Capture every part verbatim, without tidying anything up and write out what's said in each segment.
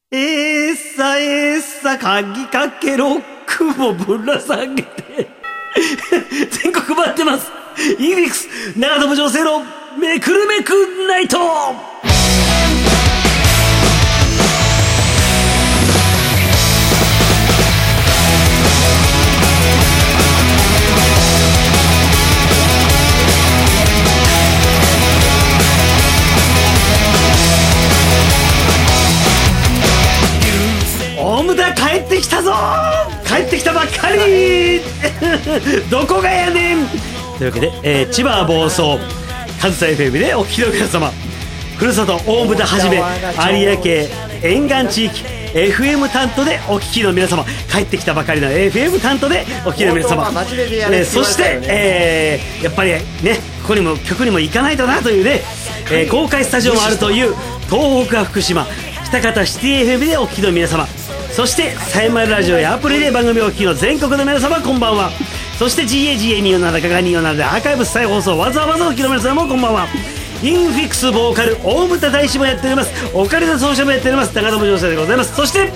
えーさえーさ鍵かけロックもぶら下げて全国回ってます。インフィックス長友女性のめくるめくナイト。大牟田帰ってきたぞ。帰ってきたばっかりどこがやねん。というわけで、えー、千葉房総上総 エフエム でお聞きの皆様、ふるさと大牟田はじめ有明沿岸地域 エフエム 担当でお聞きの皆様、帰ってきたばかりの エフエム 担当でお聞きの皆様、えー、そして、えー、やっぱりねここにも曲にも行かないとなというね、えー、公開スタジオもあるという東北は福島喜多方シティ エフエム でお聞きの皆様、そしてサイマルラジオやアプリで番組をお聞きの全国の皆様、こんばんは。そして ジーエージーエーにーよんなな ガガにーよんななでアーカイブ再放送わざわざお聞きの皆様もこんばんは。インフィックスボーカル大牟田大使もやっております。オカリナ奏者もやっております長友女性でございます。そして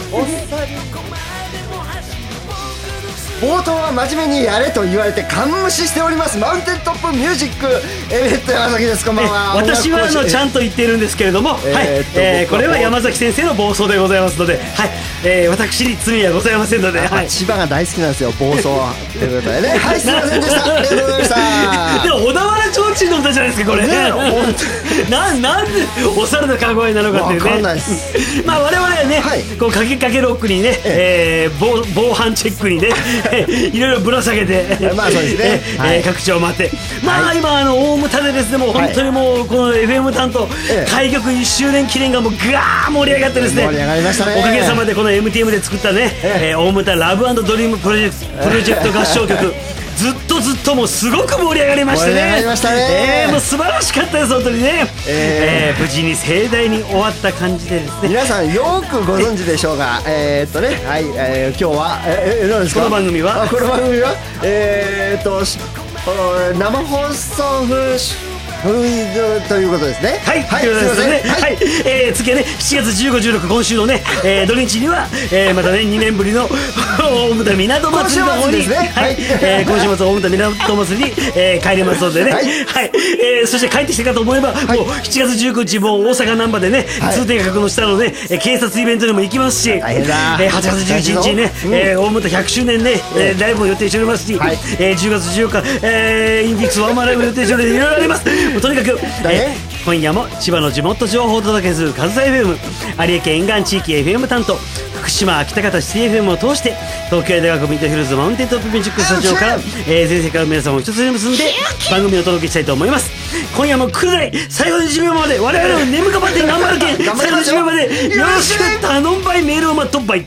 冒頭は真面目にやれと言われてガン無視しておりますマウンテントップミュージックエベット山崎です。こんばんは。 私はあのちゃんと言っているんですけれども、はい、えー、これは山崎先生の暴走でございますので、はい、えー、私に罪はございませんので、はい、 千葉が大好きなんですよ暴走はということでねはい、すいませんでしたありがとうございましたでも小田原ちょうちんの歌じゃないですかこれね。ななんでお猿の籠いなのかっていうね。 わかんないですまあ我々はね、はい、こうかけかけロックにね、えー、防防犯チェックにねいろいろぶら下げてまあそうですね、 えーはい、各地を回って、まあ今あの大牟田でですねもう本当にもうこの エフエム 担当開局いっしゅうねん記念がもうガー盛り上がってですね、 盛り上がりましたね。 おかげさまでこの エムティーエム で作ったね、えー、大牟田ラブ&ドリームプロジェクトプロジェクト合唱曲ずっとずっともうすごく盛り上がりましてね。 盛り上がりましたね。 えー、もう素晴らしかったです本当にね。えー、えー、無事に盛大に終わった感じでですね。 皆さんよくご存知でしょうが、えー、っとねはい、えー、今日はえー、何ですかこの番組はこの番組はえー、っと生放送風ということですね。 はい、はい、ということですね。はい、えー、次はねしちがつじゅうご、じゅうろく今週のね、えー、土日には、えー、またねにねんぶりの大牟田港祭りの方に、 今週末ですね。 はい、えー、今週末大牟田港祭りに、えー、帰りますのでね。はい、はい、えー、そして帰ってきたかと思えば、はい、もうしちがつじゅうくにちもう大阪難波でね、はい、通天閣の下のね警察イベントにも行きますし、大変だ、えー、はちがつじゅういちにちにね、うん、えー、大牟田ひゃくしゅうねんね、えー、ライブも予定しておりますし、はい、えー、じゅうがつじゅうよっか、えー、インフィックスワンマンライブ予定しております。いろいろあります。もうとにかく今夜も千葉の地元情報をお届けする上総 エフエム 有明沿岸地域 エフエム 担当福島秋田方シティ エフエム を通して東京大学ミッドヒルズマウンテントップミュージックスタジオから、えー、全世界の皆様を一つに結んで番組をお届けしたいと思います。今夜も来るなり最後のいちびょうまで我々の眠かばって頑張るけん最後のいちびょうまでよろしく頼んばい。メールを待っとっばい。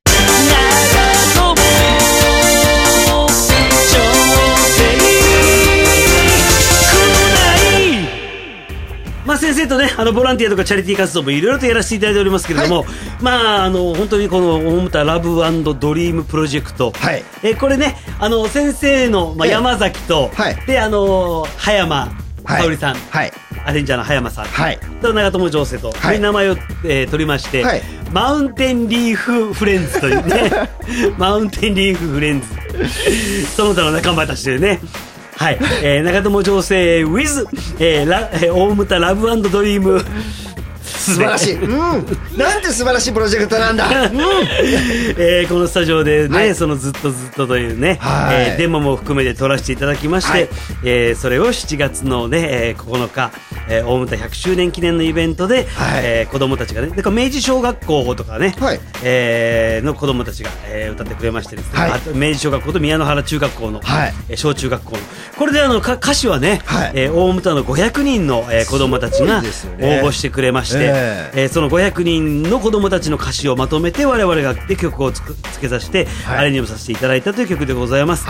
まあ先生とねあのボランティアとかチャリティー活動もいろいろとやらせていただいておりますけれども、はい、まああの本当にこの大牟田ラブ&ドリームプロジェクト、はい、えこれねあの先生の、まあ、山崎と、はい、であの葉山香織さん、はい、アレンジャーの葉山さん、はい、と長友情勢と、はい、名前を、えー、取りまして、はい、マウンテンリーフフレンズというねマウンテンリーフフレンズその他の仲間たちでねはい、えー、長友情勢 with、えー、ラえー、大牟田ラブ&ドリーム素晴らしい、うん、なんて素晴らしいプロジェクトなんだ、うんえー、このスタジオでね、はい、そのずっとずっとというね、はい、えー、デモも含めて撮らせていただきまして、はい、えー、それをしちがつのね、えー、ここのか、えー、大牟田ひゃくしゅうねん記念のイベントで、はい、えー、子供たちがね、だから明治小学校とかね、はい、えー、の子供たちが、えー、歌ってくれましてですね、はい、あと明治小学校と宮野原中学校の、はい、えー、小中学校のこれであのか歌詞はね、はい、えー、大牟田のごひゃくにんの、えー、子供たちが応募してくれまして、えー、そのごひゃくにんの子供たちの歌詞をまとめて我々がで曲をつくつけさせて、はい、アレンジをさせていただいたという曲でございます。はい、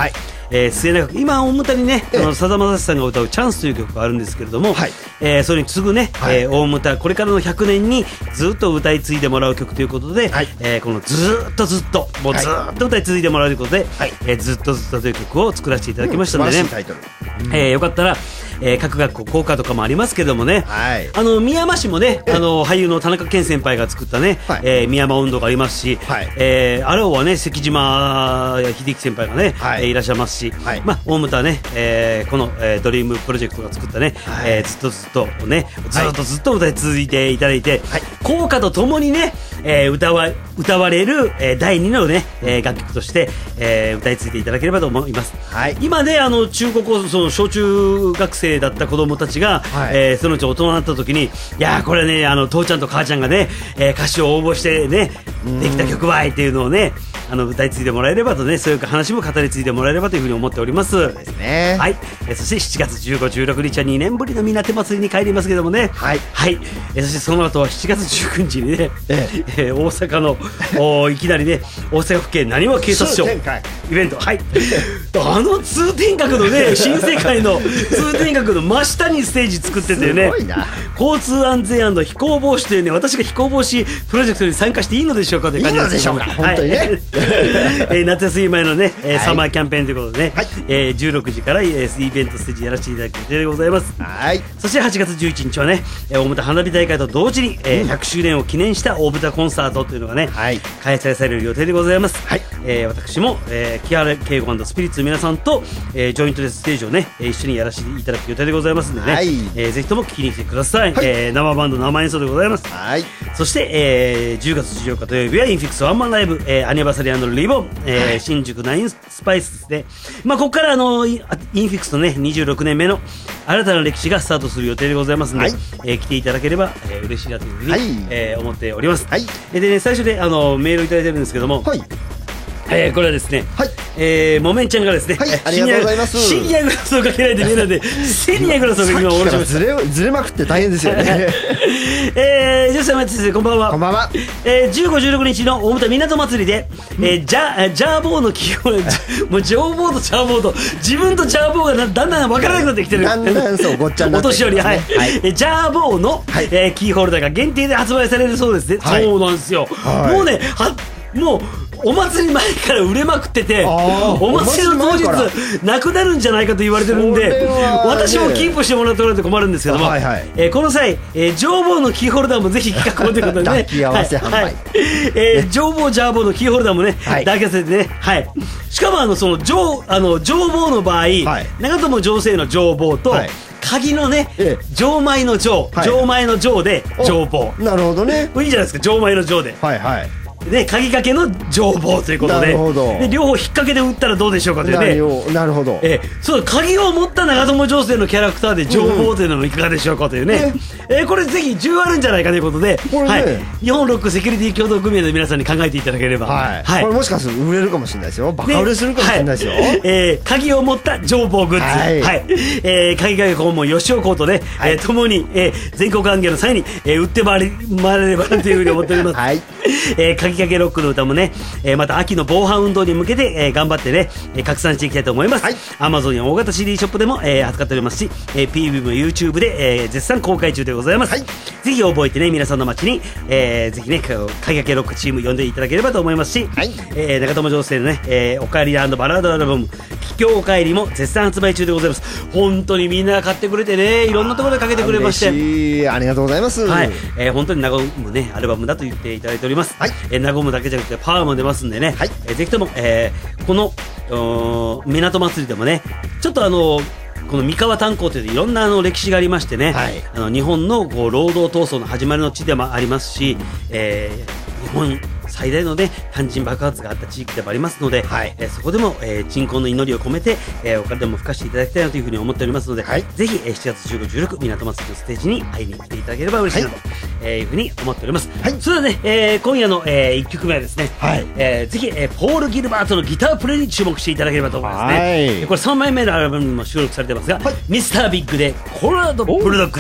えー、末永く今大牟田にね、あのさだまさしさんが歌う「チャンス」という曲があるんですけれども、はい、えー、それに次ぐね、はい、えー、大牟田これからのひゃくねんにずっと歌い継いでもらう曲ということで、はい、えー、このずーっとずっともうずーっと歌い継いでもらうということで、はい、えー、ずっとずっとという曲を作らせていただきましたのでね、うん、素晴らしいタイトル、えー、よかったら、えー、各学校校歌とかもありますけどもね、はい、あの宮山市もね、あの俳優の田中健先輩が作ったね、はい、えー、宮山音頭がありますし、はい、えー、アローはね関島秀樹先輩がね、はい、えー、いらっしゃいますし、はい、まあ大牟田はね、えー、この、えー、ドリームプロジェクトが作ったね、はい、えー、ずっとずっとねずっとずっと歌い続いていただいて、はい、校歌とともにね、えー、歌わ歌われる、えー、だいにのね、えー、楽曲として、えー、歌い継いでいただければと思います、はい、今ねあの中高校その小中学生だった子供たちが、はい、えー、そのうち大人になった時にいやーこれねあの父ちゃんと母ちゃんがね、えー、歌詞を応募してねできた曲ばいっていうのをねあの歌い継いでもらえればとねそういう話も語り継いでもらえればというふうに思っております。そうですね、はい、えー、そしてしちがつじゅうご、じゅうろくにちはにねんぶりのみなて祭りに帰りますけどもね、はい、はい、えー、そしてその後はしちがつじゅうくにちにね、えーえー、大阪のおいきなりね大阪府警なにわ警察署イベント、はい、あの通天閣のね新世界の通天閣の真下にステージ作っててね交通安全&飛行防止というね私が飛行防止プロジェクトに参加していいのでしょうかという感じですけども、いいのでしょうか、はい、本当にねえー、夏休み前のね、えーはい、サマーキャンペーンということでね、はい、えー、じゅうろくじから、えー、イベントステージやらせていただく予定でございます。はい、そしてはちがつじゅういちにちはね大牟田花火大会と同時に、えー、ひゃくしゅうねんを記念した大牟田コンサートというのがね、はい、開催される予定でございます。はい、えー、私も、えー、木原圭吾&スピリッツの皆さんと、えー、ジョイントでステージをね、えー、一緒にやらせていただく予定でございますのでね、はい、えー、ぜひとも聴きに来てください。はい、えー、生バンド生演奏でございます。はい、そして、えー、じゅうがつじゅうよっか土曜日はインフィックスワンマンライブ、えー、アニバーサリー&リボン、えーはい、新宿ナインスパイスですね。まあここからあのインフィックスのねにじゅうろくねんめの新たな歴史がスタートする予定でございますので、はい、えー、来ていただければ、えー、嬉しいなというふうに、はい、えー、思っております。はい、でね最初であのメールをいただいてるんですけども、はい、えー、これはですね、はい、えー、もめんちゃんがですね、はい、ありがとうございます。シニアグラスをかけられて見えないでセニアグラスをかけ今おろしました。ずれずれまくって大変ですよねえー、ジョスさん先生こんばんは。こんばんは。えー、じゅうご、じゅうろくにちの大牟田港祭りで、うん、えー、ジャジャーボーの基本もうジョーボーとチャーボーと自分とチャーボーがだんだん分からなくなってきてる。だんだんそうごっちゃになってきてる、ね、お年寄り、はい、はい、えー、ジャーボーの、はい、えー、キーホルダーが限定で発売されるそうですね。はい、そうなんですよ。はい、もうねはもうお祭り前から売れまくっててお祭りの当日なくなるんじゃないかと言われてるんで、ね、私もキープしてもらってもらって困るんですけども、はいはい、えー、この際、えー、ジョーボーのキーホルダーもぜひ企画をということでね抱き合わせ販売、はいはい、えー、ジョーボージャーボーのキーホルダーもね、はい、抱き合わせてね、はい、しかもあのそのジョーあのジョーボーの場合、はい、長友情勢のジョーボーと、はい、鍵のね、ええ、錠前の錠、はい、錠前の錠で錠棒。なるほどね。いいじゃないですか、錠前の錠で。はいはい。で鍵掛けの錠棒ということで、で両方引っ掛けで打ったらどうでしょうかというね。なるほど。えー、そう鍵を持った長友情勢のキャラクターで錠棒というのもいかがでしょうかというね。うん、えー、これぜひじゅうあるんじゃないかということで、ね、はい、日本ロックセキュリティ協同組合の皆さんに考えていただければ、はい、はい、これもしかすると売れるかもしれないですよ。バカ売れするかもしれないですよ。はい、えー、鍵を持った錠棒グッズ、はい、はい、えー、鍵掛け顧問吉尾コートで、はい、えー、共に、えー、全国歓迎の際に、えー、売って回り回れればというふうに思っております。はい、えー、鍵掛けロックの歌もね、えー、また秋の防犯運動に向けて、えー、頑張ってね、えー、拡散していきたいと思います。はい、Amazon や大型 シーディー ショップでも、えー、扱っておりますし、えー、ピーブイ も YouTube で、えー、絶賛公開中でございます。はい、ぜひ覚えてね皆さんの街に、えー、ぜひね鍵掛けロックチーム呼んでいただければと思いますし、はい、えー、長友情勢のね、えー、おかえり&バラードアルバム帰郷おかえりも絶賛発売中でございます。本当にみんなが買ってくれてねいろんなところでかけてくれまして、嬉しい、ありがとうございます。はい、えー、本当に和むねアルバムだと言っていただいております。はい、えー、和むだけじゃなくてパワーも出ますんでね、はい、えー、ぜひとも、えー、この港祭りでもねちょっとあのこの三河炭鉱といういろんなあの歴史がありましてね、はい、あの日本のこう労働闘争の始まりの地でもありますし、えー、日本最大のね炭人爆発があった地域でもありますので、はい、えー、そこでも、えー、鎮魂の祈りを込めて、えー、お金でも吹かしていただきたいなというふうに思っておりますので、はい、ぜひ、えー、しちがつじゅうご、じゅうろく港祭りのステージに会いに来ていただければ嬉しいなと、はい、えー、いうふうに思っております。はい、それではね、えー、今夜の、えー、いっきょくめはですね、はい、えー、ぜひ、えー、ポール・ギルバートのギタープレイに注目していただければと思いますね。はい、これさんまいめのアルバムにも収録されてますが、はい、ミスタービッグでコロラド・ブルドッグです。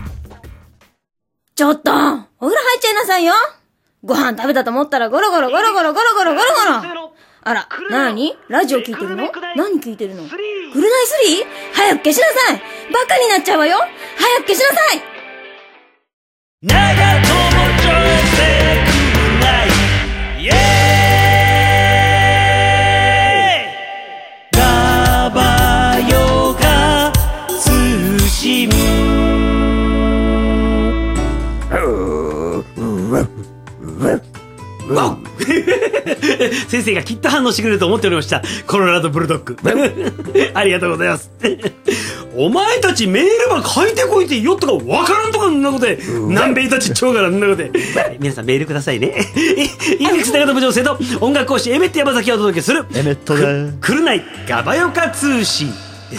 ちょっとお風呂入っちゃいなさいよ。ご飯食べたと思ったらゴロゴロゴロゴロゴロゴロゴロゴロ。 あら、なにラジオ聞いてるの？何聞いてるの？ぐるナイスリー？早く消しなさい。バカになっちゃうわよ。早く消しなさい。 長友女性ぐるナイイエーイ。ラバヨガ通信先生がきっと反応してくれると思っておりました。コロラドブルドッグありがとうございますお前たちメールば書いてこいって言おっとかわからんとかんなことで南米たち超がなんなことで皆さんメールくださいねインフィックス長友女性と音楽講師エメット山崎をお届けするエメットだくるないガバヨカ通信です。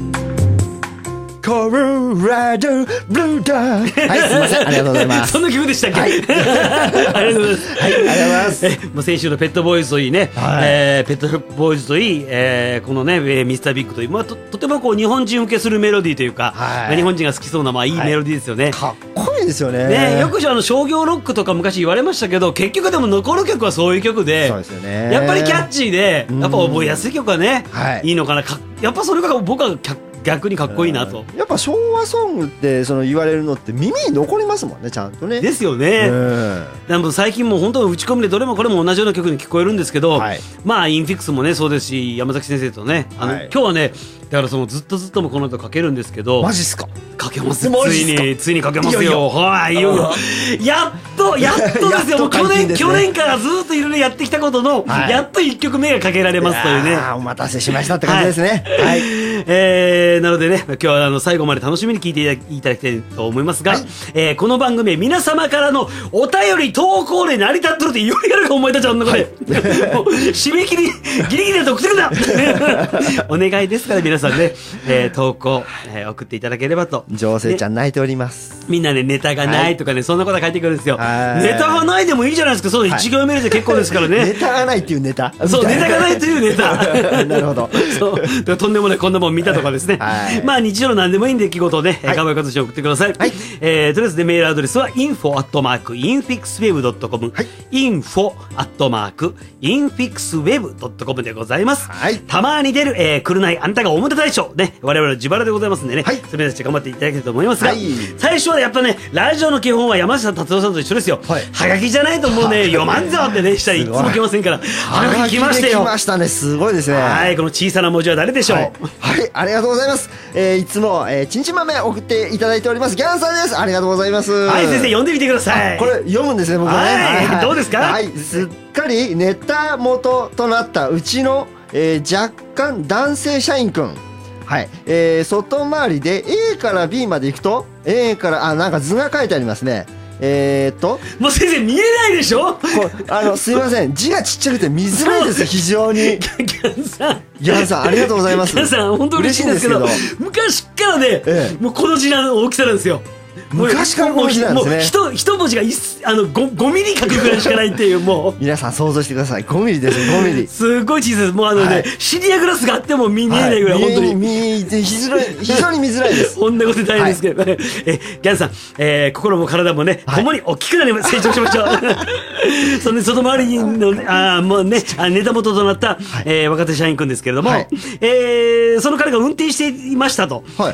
コロラドブルドッグ。はい、すみません、ありがとうございます。 そんな気分でしたっけ？はい、ありがとうございます。 はい、ありがとうございます。 え、もう先週のペットボーイズといいね、はい、えー、ペットボーイズといい、えー、このね、ミスタービッグといい、まあ、と、とてもこう日本人受けするメロディーというか、はい、日本人が好きそうなまあいいメロディーですよね。はい、 かっこいいですよね。 ね、よくあの商業ロックとか昔言われましたけど、結局でも残る曲はそういう曲で、 そうですよね。 やっぱりキャッチーで、やっぱ覚えやすい曲はね、はい、いいのかな。かやっぱそれが僕は逆にかっこいいなと。 やっぱ昭和ソングってその言われるのって耳に残りますもんね、ちゃんとね。 ですよね。でも最近もう本当打ち込みでどれもこれも同じような曲に聞こえるんですけど、はい、まあインフィックスもねそうですし、山崎先生とね、あの、はい、今日はねだからそのずっとずっともこの後かけるんですけど。 マジっすか？ かけます。ついについにかけますよ。はい、いよいよやっとやっとですよ。もう去年去年からずっといろいろやってきたことの、はい、やっといっきょくめがかけられますというね。 お待たせしましたって感じですね。はい、 えー、なのでね今日はあの最後まで楽しみに聞いていただきたいと思いますが、はい、えー、この番組は皆様からのお便り投稿で成り立ってるっていよいよ思い出ちゃうんだこれ、はい、もう締め切りギリギリだと送ってくだお願いですから皆さんね、えー、投稿、えー、送っていただければと。 女性ちゃん泣いております。 みんなねネタがないとかね、はい、そんなこと書いてくるんですよ。ネタがないでもいいじゃないですか。そう一行メールで結構ですからね。 ネタがないっていうネタ。 そうネタがないというネタなるほど。 そうとんでもないこんなもん見たとかですね、はい、まあ日常の何でもいいんで出来事をね、ガバヨカ通信送ってください。はい、えー、とりあえずねメールアドレスは インフォ アットマーク インフィックスウェブ ドットコム、はい、インフォ アットマーク インフィックスウェブ ドットコム でございます。はい、たまに出る、えー、くるないあんたが表大賞ね、我々の自腹でございますんでね、はい、それたち頑張っていただけたいと思いますが、はい、最初はやっぱねラジオの基本は山下達郎さんと一緒ですよ。はい、はがきじゃないともうね読まんぞってねしたらいつも来ませんから、はがき来ましたよ。 来ましたね。すごいですね。 はい、この小さな文字は誰でしょう。 はい、はい、ありがとうございます。えー、いつも、えー、ちんちん豆送っていただいておりますギャンさんです。ありがとうございます。 はい、先生読んでみてください。 これ読むんですね僕はね。 はい、はい、どうですか。 はい、すっかりネタ元となったうちの、えー、若干男性社員くん、はい、えー、外回りで A から B まで行くと A からあなんか図が書いてありますね。えー、っともう先生見えないでしょ。こあのすいません字がちっちゃくて見づらいです非常に。ギャンさんギャンさんありがとうございます。 ギャンさん本当嬉しいんですけど、昔からね、ええ、もうこの字の大きさなんですよ。 昔からこの字なんですね。 もう一一文字がいあの 5, 5ミリ書くぐらいしかないっていうもう皆さん想像してください。ごミリですごミリ。 すごい小さいです。もうあのね、はい、シリアグラスがあっても見えないぐらい、はい、本当に見え非常に見づらいです。 こんなこと大変ですけど、はい、えギャンさん、えー、心も体もね共に大きくなり成長しましょう。その外回りのあもうねネタ元となった、はい、えー、若手社員くんですけれども、はい、えー、その彼が運転していましたと、はい、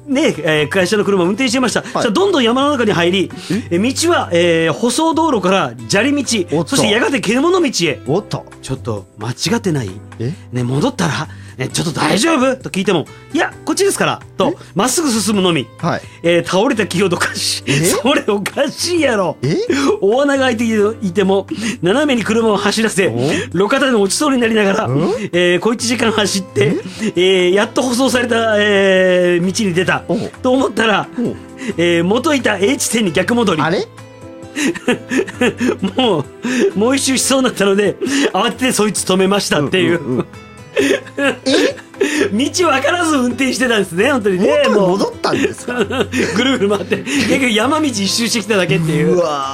ね、えー、会社の車を運転していました。はい、じゃどんどん山の中に入り、え道は、えー、舗装道路から砂利道、そしてやがて獣道へ。 おっとちょっと間違ってない？えね戻ったらね、ちょっと大丈夫と聞いても、いやこっちですからとまっすぐ進むのみ、はい、えー、倒れた木をどかし、それおかしいやろ。大穴が開いていても斜めに車を走らせ路肩で落ちそうになりながら、えー、小いちじかん走って、えー、やっと舗装された、えー、道に出たと思ったら、えー、元いた A 地点に逆戻り。あれもうもう一周しそうになったので慌ててそいつ止めましたっていう、うんうんうん道分からず運転してたんですね本当にね。 元に戻ったんですか。 ぐるぐる回って結局山道一周してきただけっていう。うわ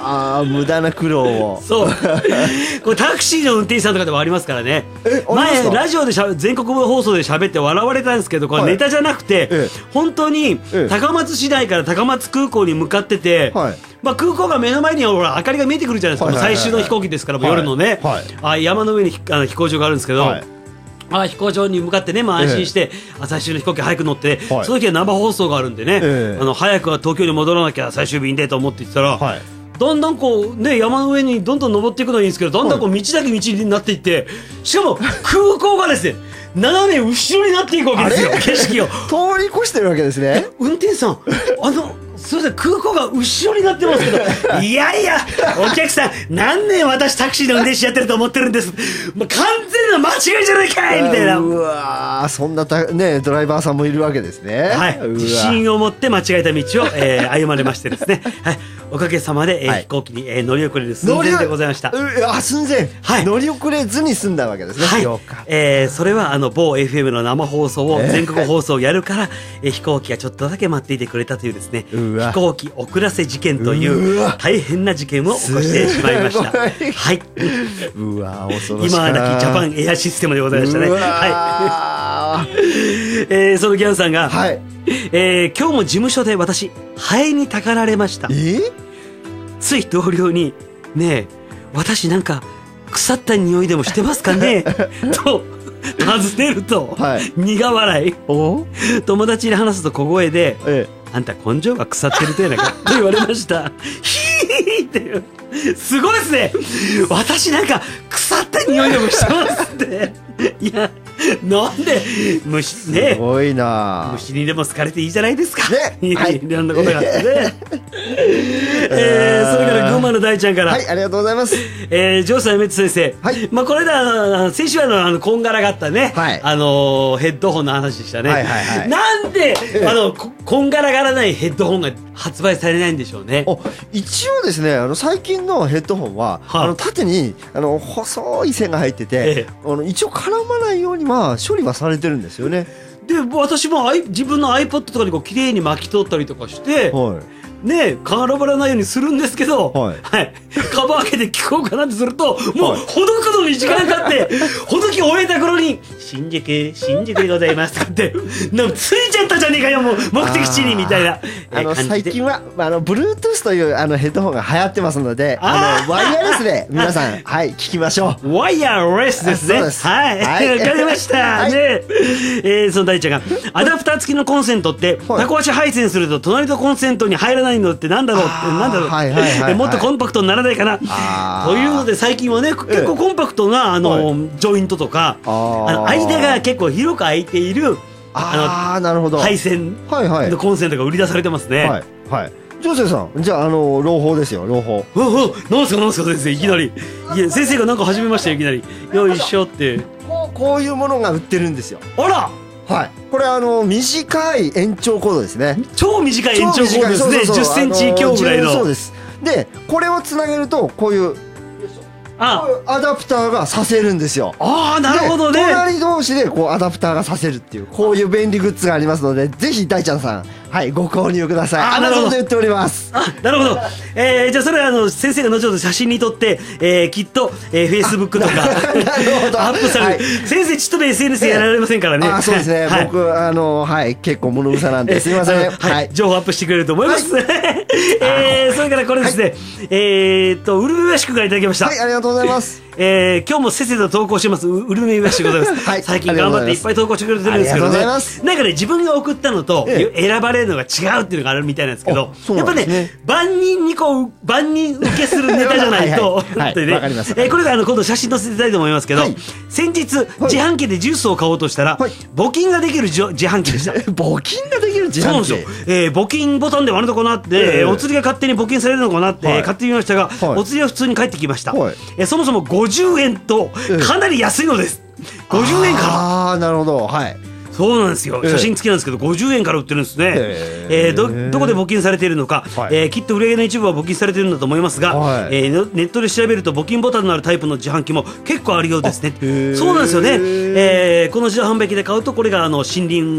ああ、無駄な苦労を。 そうこれタクシーの運転手さんとかでもありますからね。 え、ありますか？ 前ラジオでしゃ全国放送で喋って笑われたんですけど、これネタじゃなくて、 ええ本当にええ高松市内から高松空港に向かってて、 はいまあ、空港が目の前にはほら明かりが見えてくるじゃないですか、 はいはいはいはい最終の飛行機ですから、もう夜のね、 はいあ山の上にひあの飛行場があるんですけど、 はいあ飛行場に向かってね、まあ、安心して、あ最終の飛行機早く乗って、 はいその時は生放送があるんでね、 ええあの早くは東京に戻らなきゃ最終便でと思って言ってたら、 はいだんだんこうね山の上にどんどん登っていくのはいいんですけど、だんだんこう道だけ道になっていって、しかも空港がですね斜め後ろになっていくわけですよ、景色を。 通り越してるわけですね。 運転手さん、あのすみません、空港が後ろになってますけどいやいやお客さん何年私タクシーの運転手やってると思ってるんです、もう完全な間違いじゃないかいみたいな。 うわー、そんなたねドライバーさんもいるわけですね。 はい、 うわ自信を持って間違えた道を、えー、歩まれましてですね、はい、おかげさまで、えーはい飛行機に、えー乗り遅れる寸前でございました。 うあ寸前、 はい乗り遅れずに済んだわけですね。 はいようか、 えーそれはあの某 エフエム の生放送をえー全国放送をやるから、えー飛行機がちょっとだけ待っていてくれたというですね、 うわ飛行機遅らせ事件といううわ大変な事件を起こしてしまいました。 すごいはい、 うわ恐ろしい今はなきジャパンエアシステムでございましたね。 うわはーい、えーそのギャンさんが、 はいえー今日も事務所で私ハエにたかられました。 えつい同僚に「ねえ私なんか腐った匂いでもしてますかね?」と尋ねると、 はい苦笑い。 お友達に話すと小声でえ 「あんた根性が腐ってるてなか」と言われましたヒーっていう、すごいですね、私なんか腐った匂いでもしてますっていやなんで虫すねごいな虫にでも好かれていいじゃないですか、 ねいはいろんなことがあってねえーそれから群馬の大ちゃんから、 はいありがとうございます。 えー、ジョーさん、梅津先生、 はいまあ、これだ、先週はあのあのこんがらがったね、 はいあのーヘッドホンの話でしたね、 はいはいはいなんであのここんがらがらないヘッドホンが発売されないんでしょうね。 お一応ですねあの最近のヘッドホンは、 はいあの縦にあの細い線が入ってて、 ええあの一応絡まないようにまあ処理はされてるんですよね。 で私もアイ自分の iPod とかにこう綺麗に巻き取ったりとかして、 はいね、絡まらないようにするんですけど、 はいカバー開けて聞こうかなってすると、もうはいほどくのに時間かかってほどき終えた頃に「新宿新宿でございます」とかってなんかついちゃったじゃねえかよもう目的地にみたいな、えーあの感じで最近はあの Bluetooth というあのヘッドホンが流行ってますので、ああーのワイヤレスで皆さんはい聞きましょう。 ワイヤレスですね。 そうですはい。わ、 はいかりました。 はいねえーその大ちゃんが、アダプター付きのコンセントって、 はいタコ足配線すると隣のコンセントに入らないのってなんだろうって、 あーなんだろう、 はいはいはいはいえもっとコンパクトにならないかな。 あーというので最近はね、結構コンパクトな、あの、 はいジョイントとか、 あーあの間が結構広く空いている、 ああなるほど。 あの、配線はいはいのコンセントが売り出されてますね。 はいはい。ジョセさんじゃああの朗報ですよ朗報。 うわうわなんすかなんすか先生、いきなり。いや、先生がなんか始めましたよ、いきなり。よいしょって。 こうこういうものが売ってるんですよ。 あらはい。これあの短い延長コードですね。 超短い延長コードですね。じゅっセンチ強ぐらいの。 あそうです。でこれをつなげるとこういうあアダプターがさせるんですよ。 あー、なるほどね。 で隣同士でこうアダプターがさせるっていうこういう便利グッズがありますのでぜひ大ちゃんさんはいご購入ください。 あーなるほど Amazon で売っております。 あ、なるほど。えー、じゃあそれはあの先生が後ほど写真に撮って、えー、きっと、えー、Facebook とかなるほどアップされる、 はい先生ちっとで エスエヌエス やられませんからね。 あそうですね、 はい、 僕あのはい結構物臭なんですいません。 あのはい、 はい、情報アップしてくれると思います。えー、それからこれですね、えーっとウルメイワシクからいただきました。 はい、ありがとうございます。 えー、今日もせっせと投稿してますウルメイワシでございます、 はい最近頑張っていっぱい投稿してくれてるんですけどありがとうございね、 ますなんかね自分が送ったのと、 え選ばれるのが違うっていうのがあるみたいなんですけど、 あそうやっぱなんですねね万人にこう万人受けするネタじゃないとはいはいはいってねわかりますえーこれがあの今度写真載せていただいて思いますけど、 はい先日自販機でジュースを買おうとしたら、 はい募金ができるじょ自販機でした。 募金ができる自販機。 そうなんですよ、えー募金ボタンで割るのかなって、 ええお釣りが勝手に募金されるのかなって、 はい買ってみましたが、 はいお釣りは普通に返ってきました、 はいえーそもそもごじゅうえんとええかなり安いのです、ごじゅうえんからああなるほどはい。 そうなんですよ、 ええ写真付きなんですけどごじゅうえんから売ってるんですね、 へええーどどこで募金されているのか、 はいえーきっと売り上げの一部は募金されているんだと思いますが、 はいえーのネットで調べると募金ボタンのあるタイプの自販機も結構あるようですね。 へえそうなんですよね、えーこの自動販売機で買うとこれがあの森林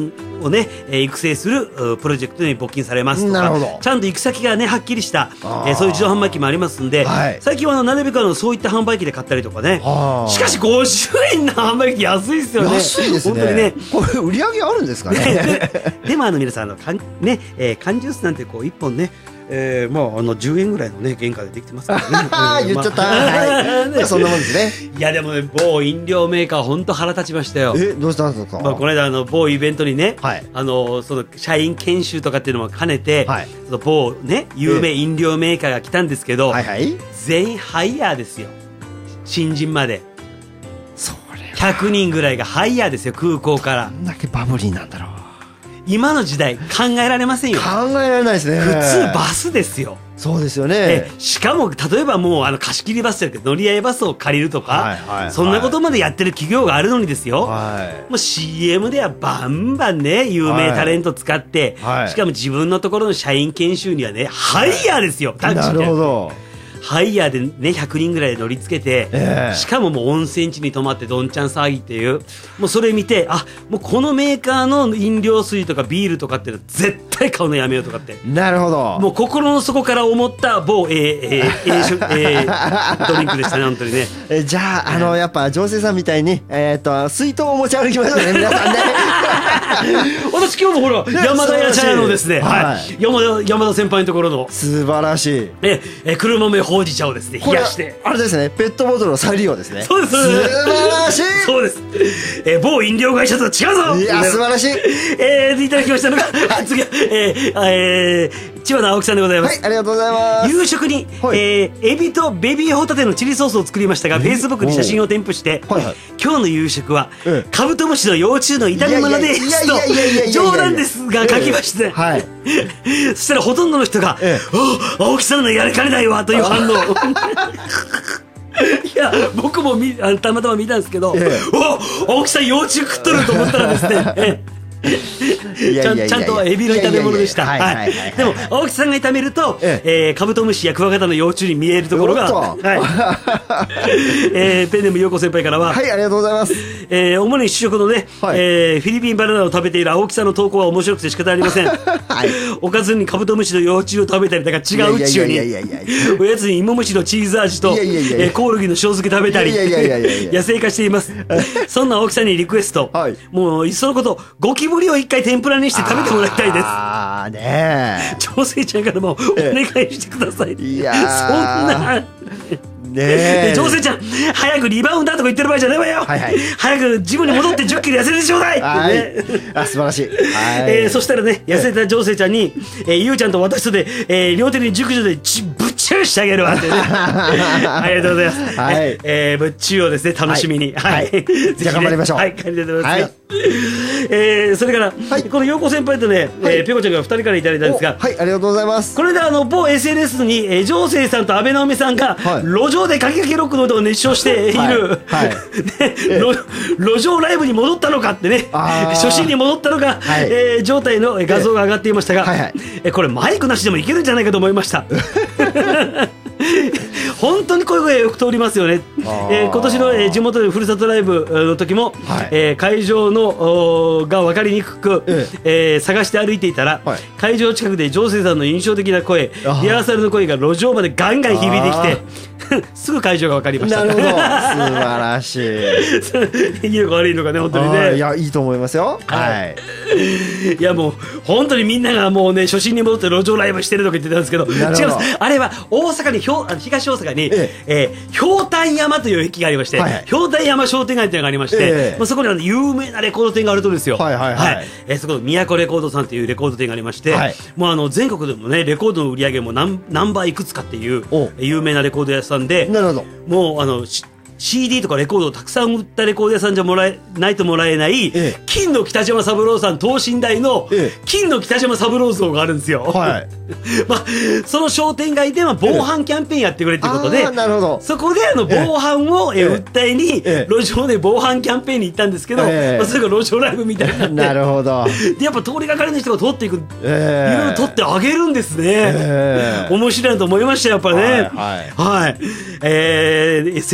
をね、えー、育成するプロジェクトに募金されますとか、ちゃんと行く先がねはっきりした、えー、そういう自動販売機もありますんで、はい、最近はあのなるべくあのそういった販売機で買ったりとかね。しかしごじゅうえんの販売機安いですよね。 安いですね。本当にね。これ売り上げあるんですかね。 で, でもあの皆さんあのかんね、えー、缶ジュースなんてこういっぽんね。えー、まああのじゅうえんぐらいのね原価でできてますからね。 言っちゃった。はい。そんなもんですね。 いやでもね某飲料メーカー本当腹立ちましたよ。 えどうしたんですか。 まあこの間あの某イベントにね、はい、あのその社員研修とかっていうのも兼ねて、はい、その某ね有名飲料メーカーが来たんですけど、はいはい、全員ハイヤーですよ。新人まで。それひゃくにんぐらいがハイヤーですよ空港から。 どんだけバブリーなんだろう。 今の時代考えられませんよ。 考えられないですね。 普通バスですよ。 そうですよね。 しかも例えばもうあの貸し切りバスじゃなくて乗り合いバスを借りるとか、はいはいはい、そんなことまでやってる企業があるのにですよ、はい、もう シーエム ではバンバンね有名タレント使って、はいはい、しかも自分のところの社員研修にはねハイヤーですよ。 タクシーで。なるほど。 ハイヤーでねひゃくにんぐらいで乗りつけて、えー、しかももう温泉地に泊まってどんちゃん騒ぎっていうもうそれ見てあもうこのメーカーの飲料水とかビールとかっていうの絶対買うのやめようとかって。 なるほど。 もう心の底から思った某、えーえーえーえー、ドリンクでしたね本当にね。 えじゃああのやっぱ常生さんみたいに、えー、と水筒を持ち歩きましょうね皆さんね。 私今日もほら山田屋茶屋のですね、はい、山田山田先輩のところの素晴らしいええ黒豆ほうじ茶をですね冷やしてあれですねペットボトルの再利用ですね。 そうです。 素晴らしい。 そうです。え某飲料会社とは違うぞ。 いや素晴らしい。 えー、いただきましたのが次はえー、えー、千葉の青木さんでございます。 はい、ありがとうございます。 夕食に、はい、えー、エビとベビーホタテのチリソースを作りましたが、フェイスブックに写真を添付して、はいはい、今日の夕食は、うん、カブトムシの幼虫の炒め物ですと冗談ですが書きまして、はい、そしたらほとんどの人が、ええ、お青木さんのやりかねないわという反応。いや僕もみあのたまたま見たんですけど、ええ、お青木さん幼虫食っとると思ったらですね。ええちゃんとエビの炒め物でした。でも青木さんが炒めると、えええー、カブトムシやクワガタの幼虫に見えるところが、はいえー、ペンネーム陽子先輩からは、 はいありがとうございます。 えー、主に主食のね、はい、えー、フィリピンバナナを食べている青木さんの投稿は面白くて仕方ありません。はい、おかずにカブトムシの幼虫を食べたりだから違う宇宙におやつに芋虫のチーズ味とコオロギの塩漬け食べたり野生化しています。そんな青木さんにリクエスト、はい、もういっそのことゴキブリを一回天ぷらにして食べてもらいたいです。 ああねえ調整ちゃんからもお願いしてください。いやそんなねえ調整ちゃん早くリバウンダーとか言ってる場合じゃないわよ。はい、はい、早くジムに戻ってじゅっキロ痩せてちょうだい。はい、ね、 あ素晴らしい。はい、 えー、そしたらね痩せた調整ちゃんに、えー、ゆうちゃんと私とで、えー、両手に熟女でちぶっちゅうしてあげるわってね。ありがとうございます。はい、えー、ぶっちゅうをですね楽しみに、はい、はい、 じゃあ頑張りましょう。 はい、頑張ります。はい、えー、それから、はい、この陽子先輩とね、はい、えー、ぴょこちゃんがふたりからいただいたんですが、 はい、ありがとうございます。 これであの某 エスエヌエス に、えー、常生さんと安倍直美さんが、はい、路上でかけかけロックの歌を熱唱している、はいはいね、路上ライブに戻ったのかってね初心に戻ったのか、はい、えー、状態の画像が上がっていましたが、はいはい、えこれマイクなしでもいけるんじゃないかと思いました。本当に声がよく通りますよね。えー、今年の、えー、地元でふるさとライブの時も、はい、えー、会場のが分かりにくく、えええー、探して歩いていたら、はい、会場近くで常生さんの印象的な声リハーサルの声が路上までガンガン響いてきてすぐ会場が分かりました。 なるほど素晴らしい。 いいのか悪いのかね本当にね。 いやいいと思いますよ。はい、 いやもう本当にみんながもうね初心に戻って路上ライブしてるとか言ってたんですけど違います。あれは大阪にひょ東大阪に、えええー、ひょうたん山という駅がありまして、はいはい、ひょうたん山商店街というのがありまして、えーまあ、そこには有名なレコード店があるとですよ。はいはいはいはい、えー、そこの都レコードさんというレコード店がありまして、はい、もうあの全国でもねレコードの売り上げも何何倍いくつかっていう有名なレコード屋さんで、 なるほどもうあのシーディー とかレコードをたくさん売ったレコード屋さんじゃもらえないともらえない、ええ、金の北島三郎さん等身大の金の北島三郎像があるんですよ。はい、まあ、その商店街では防犯キャンペーンやってくれということで、ええ、なるほどそこであの防犯を、ええ、訴えに、ええ、路上で防犯キャンペーンに行ったんですけど、ええ、まあ、それが路上ライブみたいになってなるほどでやっぱ通りがかりの人が通っていく、ええ、いろいろ撮ってあげるんですね。ええ、面白いなと思いましたやっぱりね。はい、はいはい、えー、エスエヌエス の書き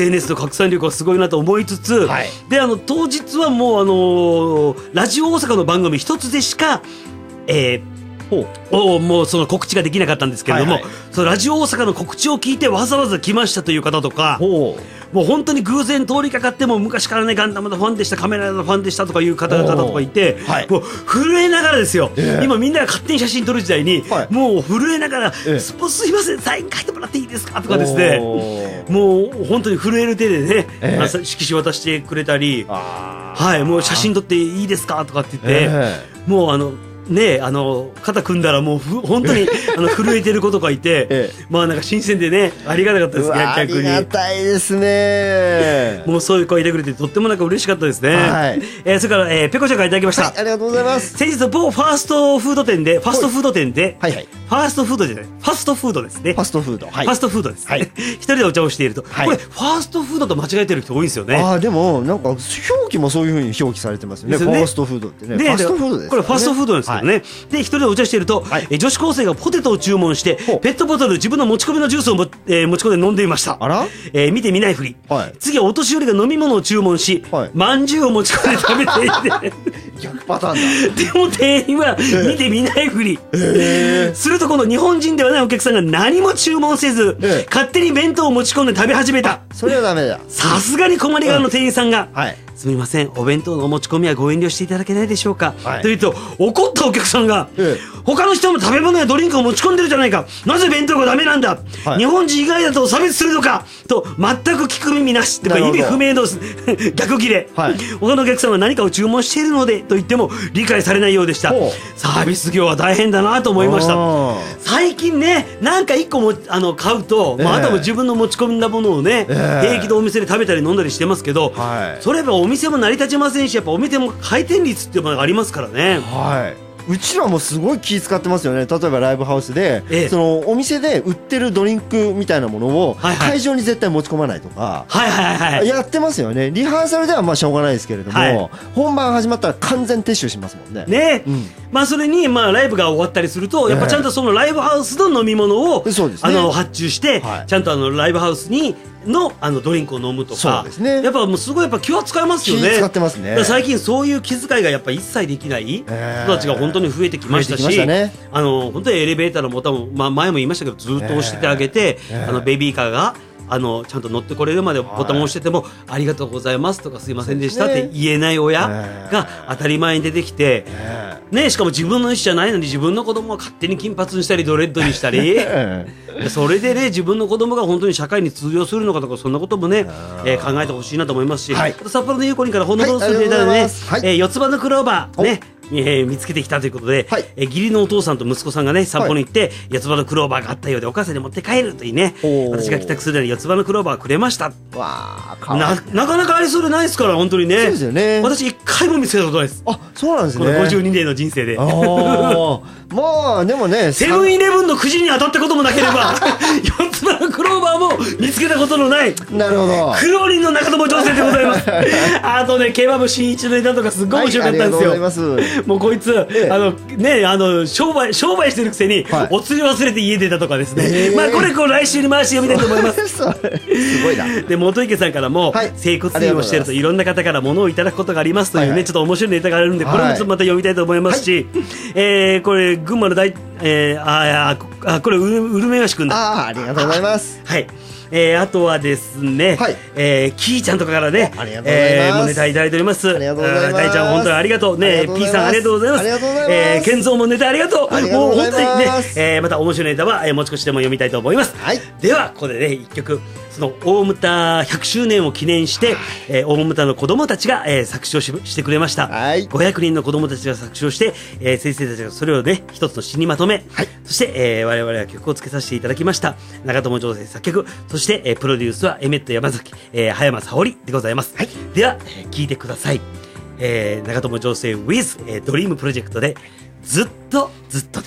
国産力はすごいなと思いつつ、 はい、 であの当日はもうあのー、ラジオ大阪の番組一つでしか、えー、おもうその告知ができなかったんですけれども、はいはい、そのラジオ大阪の告知を聞いてわざわざ来ましたという方とか、もう本当に偶然通りかかっても昔からねガンダムのファンでした、カメラのファンでしたとかいう方々とかいて、はい、もう震えながらですよ、えー、今みんなが勝手に写真撮る時代に、はい、もう震えながら、えー、すいませんサイン書いてもらっていいですかとかですね、もう本当に震える手でね、えー、色紙渡してくれたり、はい、もう写真撮っていいですかとかって言って、えー、もうあのね、あの肩組んだらもう本当にあの震えてる子とかいて、ええ、まあなんか新鮮でねありがたかったですね。逆にありがたいですね。 もうそういう声いてくれてとってもなんか嬉しかったですね。はい、えー、それから、えー、ペコちゃんからいただきました、 はい、ありがとうございます。 先日某ファーストフード店でファストフード店で、はいはい、ファーストフードじゃないファストフードですね。 ファストフード、はい、 ファストフードです、はい、一人でお茶をしていると、はい、これファーストフードと間違えてる人多いんですよね。 あでもなんか表記もそういうふうに表記されてますよね。ファーストフードってね。ファストフードです、ね、 これファストフードですけどね、はい、で一人でお茶していると、はい、え女子高生がポテトを注文してペットボトル自分の持ち込みのジュースをも、えー、持ち込んで飲んでいました。 あら、 えー、見て見ないふり、はい、次はお年寄りが飲み物を注文し、はい、まんじゅうを持ち込んで食べていて逆パターンだ。でも店員は見て見ないふり、えー、するとこの日本人ではないお客さんが何も注文せず、えー、勝手に弁当を持ち込んで食べ始めた。 それはダメだ。 さすがに困り側の店員さんが、 うん、はい、 すみませんお弁当のお持ち込みはご遠慮していただけないでしょうか、はい、と言うと怒ったお客さんが、ええ、他の人も食べ物やドリンクを持ち込んでるじゃないか、なぜ弁当がダメなんだ、はい、日本人以外だと差別するのかと全く聞く耳なし、意味不明の逆ギレ、はい、他のお客さんは何かを注文しているのでと言っても理解されないようでした。サービス業は大変だなと思いました。最近ねなんかいっこもあの買うと、えーまあ、あとは自分の持ち込んだものをね、えー、平気でお店で食べたり飲んだりしてますけど、はい、それやっぱお店も成り立ちませんし、やっぱお店も回転率っていうのがありますからね。 はい、うちらもすごい気使ってますよね。例えばライブハウスで、ええ、そのお店で売ってるドリンクみたいなものを会場に絶対持ち込まないとか、 はいはいはいはい、 やってますよね。リハーサルではまあしょうがないですけれども、はい、本番始まったら完全撤収しますもんね。 ね、うん、まあそれにまあライブが終わったりするとやっぱちゃんとそのライブハウスの飲み物を、ええ、あの発注して、はい、ちゃんとあのライブハウスにのあのドリンクを飲むとか、そうですね、やっぱもうすごいやっぱ気は使いますよね。 気使ってますね。 最近そういう気遣いがやっぱ一切できない人たちが本当に増えてきましたし、したね、あの本当にエレベーターのボタンを、まあ、前も言いましたけどずっと押しててあげて、あのベビーカーがあのちゃんと乗ってこれるまでボタンを押してても、はい、ありがとうございますとかすいませんでしたって言えない親が当たり前に出てきて、ね、しかも自分の意思じゃないのに自分の子供を勝手に金髪にしたりドレッドにしたりそれでね自分の子供が本当に社会に通用するのかとかそんなこともね、えー、考えてほしいなと思いますし、はい、札幌のゆうこりんからほのぼのするデータでね、はい、えー、四つ葉のクローバーねえー、見つけてきたということで、はい、えー、義理のお父さんと息子さんがね散歩に行って、はい、四つ葉のクローバーがあったようでお母さんに持って帰るというね、私が帰宅するのに四つ葉のクローバーをくれました。わー、な, なかなかありそうでないですから本当にね。そうですよね。私一回も見つけたことないです。 あ、そうなんですね。 このごじゅうにねんの人生で。あまあでもね、 セブンイレブンのくじに当たったこともなければ四つ葉のクローバーも見つけたことのない。 なるほど。 黒林の中友女性でございますあとねケバブ新一のネタとかすっごい面白かったんですよ、はい、ありがとうございます。もうこいつ、ええ、あのねあの商売商売してるくせに、はい、お釣り忘れて家出たとかですね、えー、まあこれこう来週に回し読みたいと思いますすごいな。 で元池さんからも、はい、整骨院をしてるといろんな方から物をいただくことがありますというね、はいはい、ちょっと面白いネタがあるんで、これもちょっとまた読みたいと思いますし、はい、えー、これ群馬の大、えー、ああこれうるめがしくんだ。 ああありがとうございます。 はい、えー、あとはですね、はい、えー、キーちゃんとかからね、 ありがとうございます。 えー、もうネタいただいております。 ありがとうございます。 大ちゃん本当にありがとうね。P さんありがとうございます。 ありがとうございます。 えー、健三もネタありがとう。 ありがとうございます。 もう本当にね、えー、また面白いネタは、えー、持ち越しでも読みたいと思います。 はい。 ではここでね一曲。その大牟田ひゃくしゅうねんを記念して、えー、大牟田の子供たちが、えー、作詞を し, してくれました。はい、ごひゃくにんの子供たちが作詞をして、えー、先生たちがそれをね一つの詩にまとめ、はい、そして、えー、我々は曲をつけさせていただきました。長友情勢作曲、そして、えー、プロデュースはエメット山崎、えー、葉山沙織でございます。はい、では、えー、聞いてください。えー、長友情勢 with、えー、ドリームプロジェクトでずっとずっとです。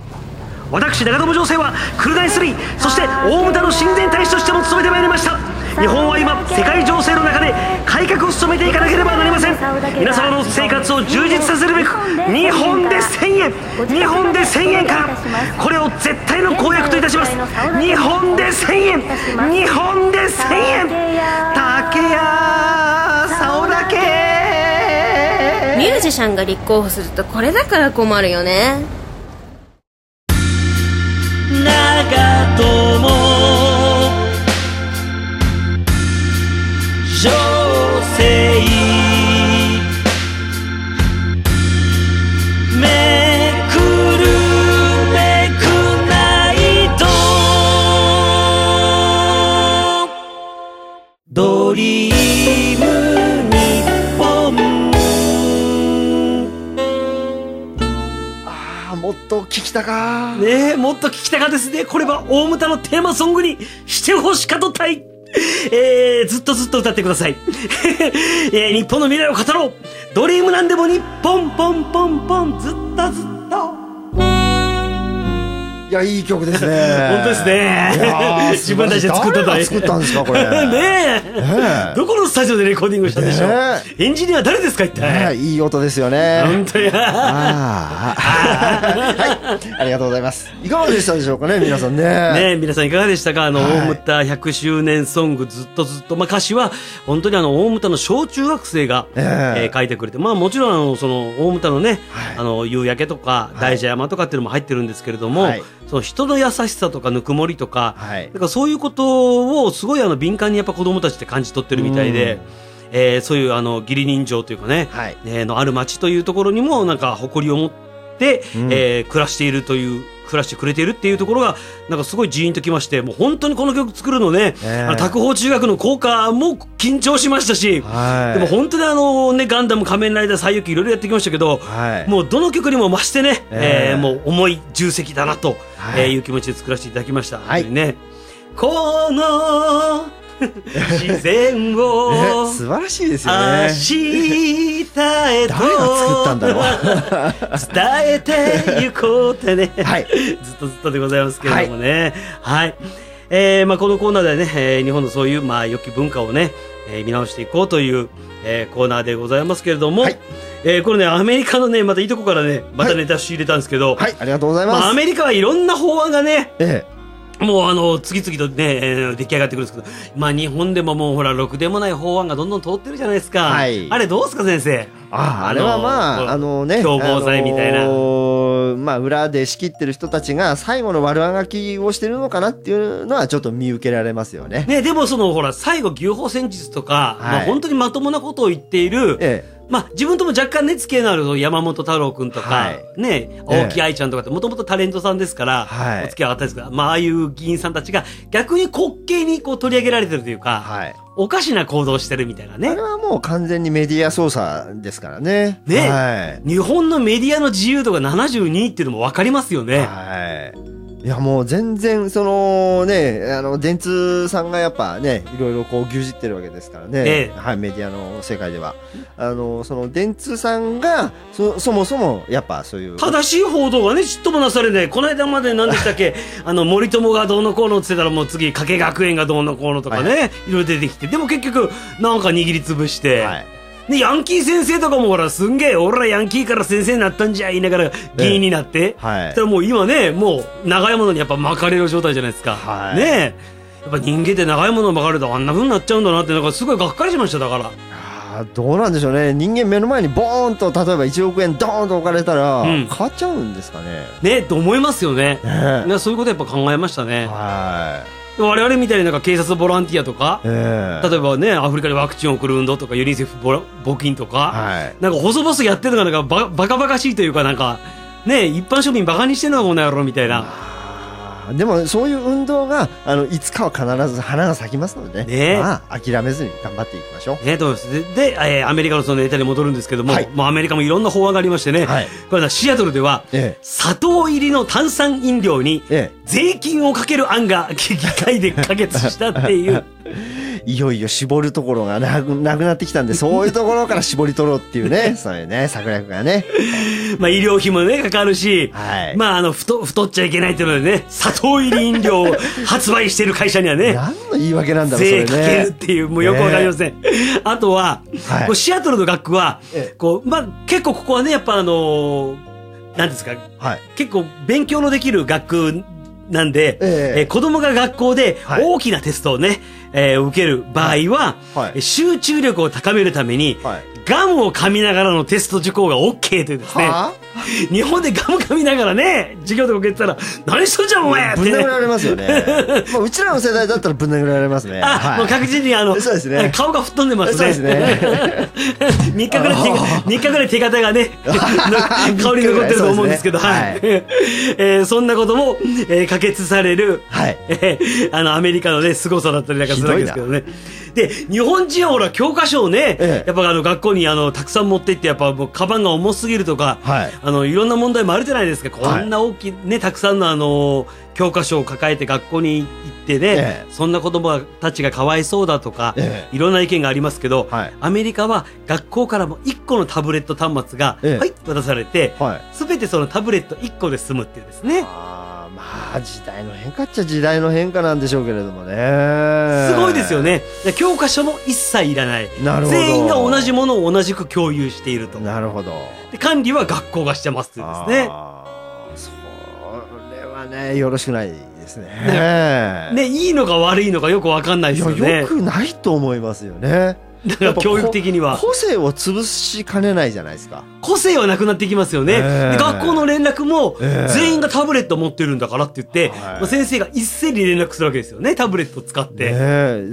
私長友情勢は紅スリー、そして大牟田の親善大使としても務めてまいりました。 日本は今世界情勢の中で改革を進めていかなければなりません。皆様の生活を充実させるべく日本でせんえん、日本でせんえんからこれを絶対の公約といたします。日本でせんえん、日本でせんえん、竹谷竿だけ。 ミュージシャンが立候補するとこれだから困るよね。 長友女性めくるめくないとドリーム日本。 ああ、もっと聞きたかねえ、もっと聞きたかですね。これは大牟田のテーマソングにしてほしかとたい。えー、ずっとずっと歌ってください。えー、日本の未来を語ろう。ドリームなんでも日本ポンポンポンずっとずっと。 いや、いい曲ですね。 本当ですね。 いや自分たちで作ったと。 誰が作ったんですかこれ。 ねえ、 ねどこのスタジオでレコーディングしたんでしょう。 ねエンジニア誰ですか一体。 ねいい音ですよね。 本当や。 ああ、はい、ありがとうございます。いかがでしたでしょうかね、皆さんね。 ね、皆さんいかがでしたか。あの、 はい大牟田ひゃくしゅうねんソングずっとずっと、まあ、歌詞は本当にあの大牟田の小中学生が、 えええー書いてくれて、まあもちろんあのその大牟田のね、 はいあの夕焼けとか大蛇山とかっていうのも入ってるんですけれども、 はいその人の優しさとかぬくもりとか、 はいなんかそういうことをすごいあの敏感にやっぱ子供たちって感じ取ってるみたいで、えーそういうあの義理人情というかね、 はいねのある町というところにもなんか誇りを持って、 うんえー暮らしているという暮らしてくれているっていうところがなんかすごいジーンときまして、もう本当にこの曲作るのね、 ええあの拓宝中学の校歌も緊張しましたし、 はいでも本当にあのねガンダム仮面ライダー西遊記いろいろやってきましたけど、 はいもうどの曲にも増してね、 えええーもう重い重責だなと、 はいえーいう気持ちで作らせていただきました。 はい本当にね、この自然をね素晴らしいですよね。 明日へと誰が作ったんだろう。 伝えてゆこうってね、 はいずっとずっとでございますけれどもね、はい、えーまあ、このコーナーではね、えー日本のそういう、まあ、良き文化をね、えー見直していこうという、えーコーナーでございますけれども、 はいえーこれねアメリカのねまたいいとこからねまたネタ仕入れたんですけど、 はい、ありがとうございます。 まあ、アメリカはいろんな法案がねえもうあの次々とね、えー出来上がってくるんですけど、まあ日本でももうほらろくでもない法案がどんどん通ってるじゃないですか。 はいあれどうですか先生。 ああ、あれはまあ、あのね、 共謀罪みたいな。 あのーまあ、裏で仕切ってる人たちが最後の悪あがきをしてるのかなっていうのはちょっと見受けられますよね。 ね、でもそのほら最後牛歩戦術とか、 はいまあ本当にまともなことを言っている、 ええ。 まあ自分とも若干ね付き合いのある山本太郎くんとか、 はいね、青木愛ちゃんとかってもともとタレントさんですから、 はいお付き合いあったんですが、まあああいう議員さんたちが逆に滑稽にこう取り上げられてるというか、 はい。 おかしな行動をしてるみたいなあねれ。はもう完全にメディア操作ですからね。 ね、 はい。 日本のメディアの自由度がななじゅうにっていうのも分かりますよね。 はい。いやもう全然そのね、あの電通さんがやっぱね、いろいろこう牛耳ってるわけですからね。 ええはい、メディアの世界では。あの、その電通さんが、そ、そもそもやっぱそういう。 正しい報道がね、ちっともなされない。この間まで何でしたっけあの、森友がどうのこうのって言ってたらもう次、加計学園がどうのこうのとかね、 はいいろいろ出てきて。でも結局、なんか握りつぶして、 はい。 ね、ヤンキー先生とかもほら、すんげえ、俺らヤンキーから先生になったんじゃ、言いながら議員になって。 はいそしたらもう今ね、もう、長いものにやっぱ巻かれる状態じゃないですか。 はいねえ。やっぱ人間って長いものを巻かれるとあんな風になっちゃうんだなって、なんかすごいがっかりしました、だから。 あーどうなんでしょうね。人間目の前にボーンと、例えばいちおくえんドーンと置かれたら、 うん変わっちゃうんですかね。 ねと思いますよね。 ねねそういうことやっぱ考えましたね。 はい。 我々みたいになんか警察ボランティアとか、 ええ例えばね、アフリカにワクチンを送る運動とか、ユニセフボラ募金とか、 はい。 なんか細々やってるのがなんかババカバカしいというか、なんか、ね、一般庶民バカにしてんのかこの野郎みたいな。 あーでもそういう運動があのいつかは必ず花が咲きますのでね、 ねえまあ、諦めずに頑張っていきましょう。 ね、と思います。で、でえーアメリカのそのネタに戻るんですけども、 はいもうアメリカもいろんな法案がありましてね、 はいこれはシアトルでは、 え砂糖入りの炭酸飲料にええ税金をかける案が議会で可決したっていう。 え、いよいよ絞るところがなくなくなってきたんでそういうところから絞り取ろうっていうねそういうね策略がね。 まあ医療費もねかかるし、はい、まああの太太っちゃいけないっていうのでね、砂糖入り飲料を発売してる会社にはね、 何の言い訳なんだろうそれね。 税かけるっていう、もうよくわかりません。ね、あとは、はい、こうシアトルの学区はこうまあ結構ここはねやっぱあのー、なんですか、はい、結構勉強のできる学区なんで、えーえー、子供が学校で大きなテストをね、はい、えー、受ける場合は、はい、集中力を高めるために、はい、ガムを噛みながらのテスト受講が OK というですね、日本でガム噛みながらね授業とか受けてたら何しとんじゃんお前って、 ぶん殴られますよね。まあうちらの世代だったらぶん殴られますね。 あ、はい、もう確実にあの、そうですね、顔が吹っ飛んでますね。そうですね。みっかぐらいみっかぐらい手形がね顔に残ってると思うんですけど、はい、はい、えー、そんなことも、えー、可決される、はい、えー、あのアメリカのね凄さだったりなんかするわけですけどね。で日本人はほら教科書をね、ええ、やっぱあの学校にあのたくさん持っていって、やっぱもうカバンが重すぎるとか、はい、あのいろんな問題もあるじゃないですか。こんな大きいね、たくさんのあの教科書を抱えて学校に行ってね、ええ、そんな子供たちがかわいそうだとか、ええ、いろんな意見がありますけど、はい、アメリカは学校からもいっこのタブレット端末が、ええ、はい渡されて、はい、全てそのタブレットいっこで済むっていうですね。 まあ時代の変化っちゃ時代の変化なんでしょうけれどもね、 すごいですよね。教科書も一切いらない、なるほど、全員が同じものを同じく共有していると。 なるほど。 で管理は学校がしてますっていうですね。 それはねよろしくないですね。 ね、いいのか悪いのかよく分かんないですよね。 いやよくないと思いますよね。 だから教育的には個性を潰しかねないじゃないですか。 個性はなくなってきますよね。で学校の連絡も全員がタブレット持ってるんだからって言って、まあ、先生が一斉に連絡するわけですよね、タブレットを使って。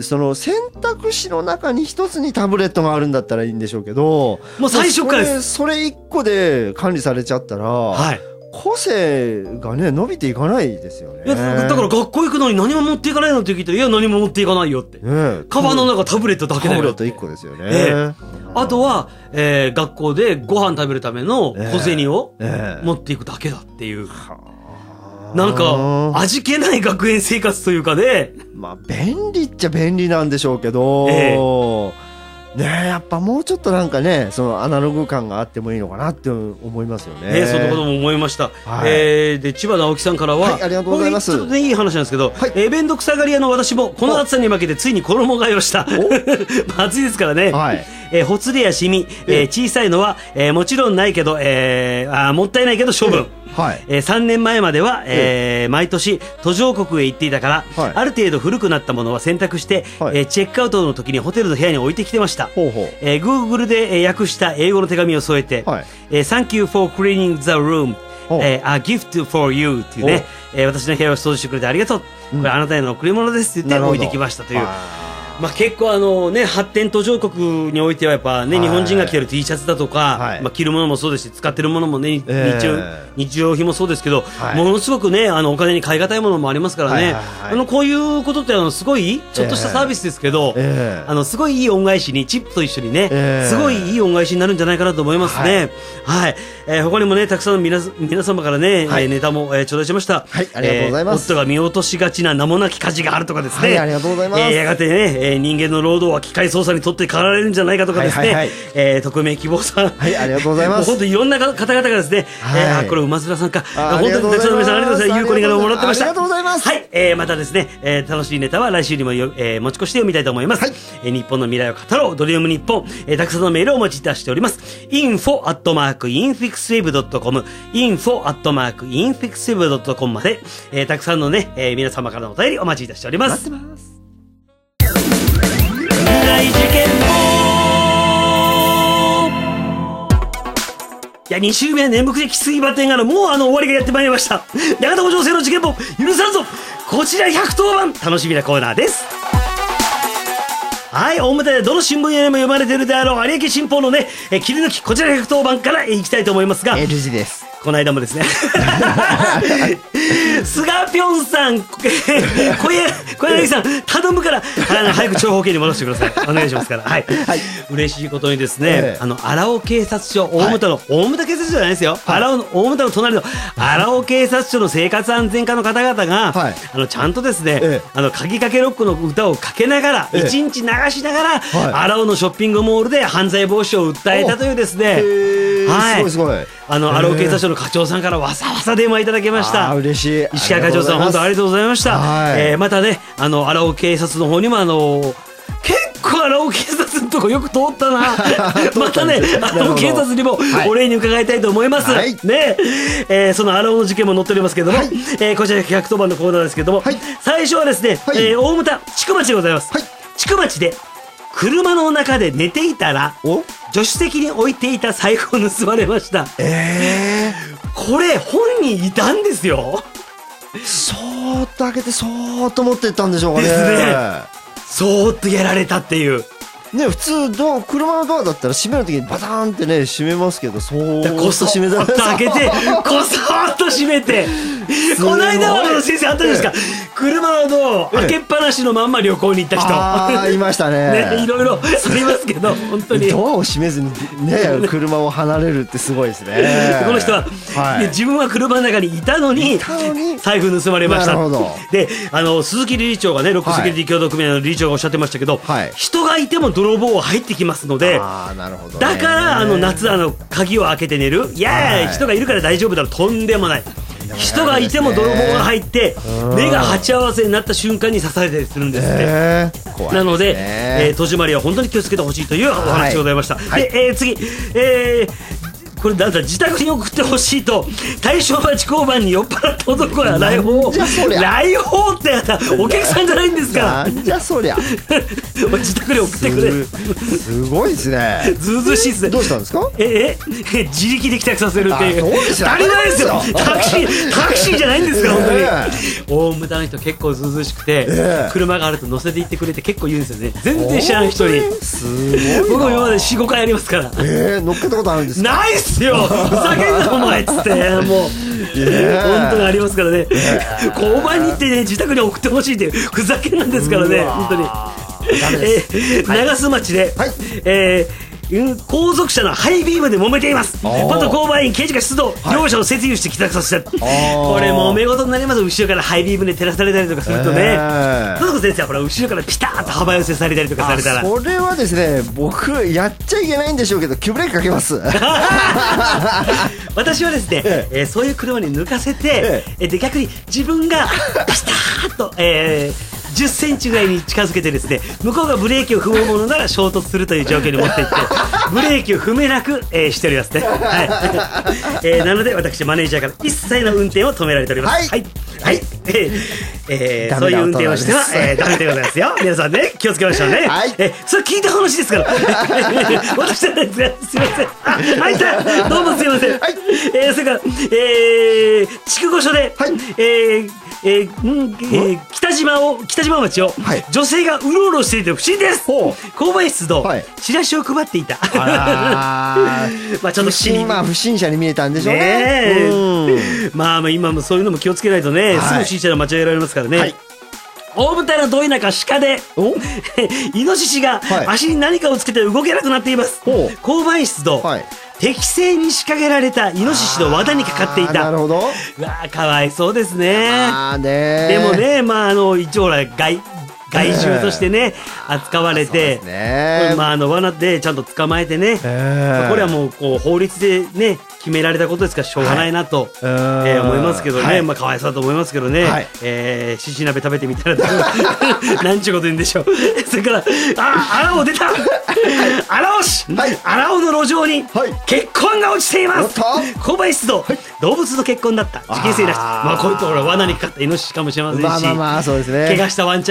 その選択肢の中に一つにタブレットがあるんだったらいいんでしょうけど、 もう最初からです。 それ一個で管理されちゃったら、はい、個性がね伸びていかないですよね。 いやだから学校行くのに何も持っていかないのって聞いたら、いや何も持っていかないよって、ね、カバンの中タブレットだけだよ。 タブレットいっこですよね。えー、あとは、えー、学校でご飯食べるための小銭を持っていくだけだっていう、えー、なんか味気ない学園生活というかね。 まあ便利っちゃ便利なんでしょうけど、えーねえ、やっぱもうちょっとなんかね、そのアナログ感があってもいいのかなって思いますよね。 ね、そんなことも思いました。はい、えー、で千葉直樹さんからは、 はい、ありがとうございます。 ちょっとねいい話なんですけど、はい、えー、弁当臭がり屋の私もこの暑さに負けてついに衣替えをした。暑いですからね。はい、えー、ほつれやシミ、えー、小さいのは、えー、もちろんないけど、えー、あもったいないけど処分。はい、えー、さんねんまえまでは、えー、毎年途上国へ行っていたから、はい、ある程度古くなったものは選択して、はい、えー、チェックアウトの時にホテルの部屋に置いてきてました。ほうほう、えー、Google で、えー、訳した英語の手紙を添えて、はい、えー、Thank you for cleaning the room、えー、A gift for you っていうね、えー、私の部屋を掃除してくれてありがとう、うん、これあなたへの贈り物ですって言って置いてきましたという。まあ、結構あのね発展途上国においてはやっぱね、はい、日本人が着てる T シャツだとか、はい、まあ、着るものもそうですし使ってるものもね、えー、日用日用品もそうですけど、はい、ものすごくねあのお金に買い難いものもありますからね、はいはいはい、あのこういうことってあのすごいちょっとしたサービスですけど、えー、あのすごいいい恩返しにチップと一緒にね、えー、すごいいい恩返しになるんじゃないかなと思いますね。はい、はい、えー、他にもねたくさんの皆皆様からね、はい、ネタも、えー、頂戴しました。 はい、ありがとうございます。 えー、夫が見落としがちな名もなき家事があるとかですね、 はい、ありがとうございます。 えー、やがてね、えー、人間の労働は機械操作にとって変わられるんじゃないかとかですね、はいはいはい、えー、匿名希望さん、 はい、ありがとうございます。 本当にいろんな方々がですね、はい、えー、あこれ馬面さんか、本当にたくさんの皆さんありがとうございます。有効にもらってました。 ありがとうございます。 はい、えー、またですね、えー、楽しいネタは来週にもよ、えー、持ち越して読みたいと思います。はい、えー、日本の未来を語ろうドリーム日本、えー、たくさんのメールをお待ちいたしております。インフォアットマークインフィクスウェブドットコム インフォアットマークインフィクスウェブドットコムまで、えー、たくさんのね、えー、皆様からのお便りお待ちいたしております。 待ってます。 大事件いやに週目は眠くてきついバッテンがもうあの終わりがやってまいりました。長友情勢の事件簿許さんぞ、こちらひゃくとおばん楽しみなコーナーです。はい、大表でどの新聞にも読まれているであろう有明新報のね、え切り抜きこちらひゃくとおばんからいきたいと思いますが、 エルジー です。 この間もですね菅ぴょんさん、小柳小柳さん頼むから、あの早く長方形に戻してください。お願いしますから。はい。 はい、 嬉しいことにですね、 ええ、 あの荒尾警察署、大牟田の、はい、大牟田警察署じゃないですよ。荒尾の大牟田の隣の荒尾警察署の生活安全課の方々が、はい、あのちゃんとですね、ええ、あの鍵かけロックの歌をかけながら、一、ええ、日流しながら、はい、荒尾のショッピングモールで犯罪防止を訴えたというですね。はい。すごいすごい。あの荒尾警察署の課長さんからわさわさ電話いただきました。 嬉しい。 石川課長さん本当ありがとうございました。はい、えー、またね、あの荒尾警察の方にもあの結構荒尾警察のとこよく通ったな。またね、荒尾警察にもお礼に伺いたいと思います。はい、ね、えー、その荒尾の事件も載っておりますけども、はい、えー、こちらひゃくとおばんのコーナーですけども、はい、最初はですね、はい、えー、大牟田千曲町でございます。はい、千曲町で車の中で寝ていたら助手席に置いていた財布を盗まれました。えー、これ本人いたんですよ。 そーっと開けてそーっと持っていったんでしょうかね。 ですね。そーっとやられたっていうね。普通ド車のドアだったら閉めるときにバターンってね閉めますけど、そーっと閉めた。 こそっと開けてこそーっと閉めてこの間は先生あったじゃないですか、ええ、車のドア開けっぱなしのまんま旅行に行った人、 あーいましたね。 ね、いろいろありますけど本当にドアを閉めずにね車を離れるってすごいですね。 この人は、はい、自分は車の中にいたのに財布盗まれました。なるほど。で、あの鈴木理事長がね、ロックセキュリティ協同組合の理事長がおっしゃってましたけど、はい、人がいても泥棒は入ってきますので、あ、なるほどね、だからあの夏あの鍵を開けて寝る、いやいや、はい、人がいるから大丈夫だろ、とんでもない。人がいても泥棒が入って目が鉢合わせになった瞬間に刺されたりするんですって、えー、なので、えー、戸締まりは本当に気をつけてほしいというお話でございました。はい、で、えー、次、えーこれなんだ、自宅に送ってほしいと大正町交番に酔っ払った男が来訪。来訪ってやったお客さんじゃないんですから。 なんじゃそりゃ。 自宅に送ってくれ。 すごいですね。 ずうずうしいですね。 どうしたんですか。 ええ自力で帰宅させるっていう。当たり前ですよ。タクシータクシーじゃないんですから本当に。大牟田の人結構ずうずうしくて、車があると乗せて行ってくれって結構言うんですよね。全然知らない人に。僕も今までよん、ごかいありますから。 ええ、乗っけたことあるんですか。 ないっすよ。ふざけんなお前っつってもう本当にありますからね。交番に行ってね、自宅に送ってほしいっていうふざけんなんですからね本当に。えー、長洲町で、はい、えー後続車のハイビームで揉めています。元交番員刑事が出動、両者を接遇して帰宅させた。これもめ事になります。後ろからハイビームで照らされたりとかするとね、戸塚先生はほら後ろからピタッと幅寄せされたりとかされたら、 それはですね、僕やっちゃいけないんでしょうけど急ブレーキかけます。 私はですね、えええー、そういう車に抜かせて、ええ、で逆に自分がピタッと、えーじゅっセンチぐらいに近づけてですね、向こうがブレーキを踏むものなら衝突するという状況に持っていってブレーキを踏めなく、えー、しておりますね。はい、えー、なので私マネージャーから一切の運転を止められております。はい、はいはい、えーえー、そういう運転をしては、えー、ダメでございますよ。皆さんね、気をつけましょうね。はい、えー、それ聞いた話ですから私じゃないですが、すいません。あ、あいた、どうもすいません。はい、えー、それから、えー、筑後署で、はい、えーえーうんえー、北島を北島町を、はい、女性がうろうろしていて不審です。交番室のチラシを配っていた。あまあちょっと不審、 まあ不審者に見えたんでしょうね。 ねまあまあ今もそういうのも気をつけないとね、はい、すぐ不審者が間違えられますからね。はい、大舞台のど田舎鹿でイノシシが足に何かをつけて動けなくなっています。はい、交番室の、はい、適正に仕掛けられたイノシシの罠にかかっていた。 なるほど。 うわー、かわいそうですね。 あーねー。 でもね、まああの一応ほら害害獣としてね扱われて、これまああの罠でちゃんと捕まえてね、これはもうこう法律でね決められたことですからしょうがないなと、はい、えー、思いますけどね、はい、まあかわいそうだと思いますけどね、はい、えー、しし鍋食べてみたらなんちゅうこと言うんでしょう。それからあ荒尾出た荒尾市、はい、荒尾の路上に血痕が落ちています。交番室の動物の血痕だった。事件性なし。まあこういうところ罠にかかったイノシシかもしれませんし、まあまあまあそうですね、怪我したワンちゃんかもしれません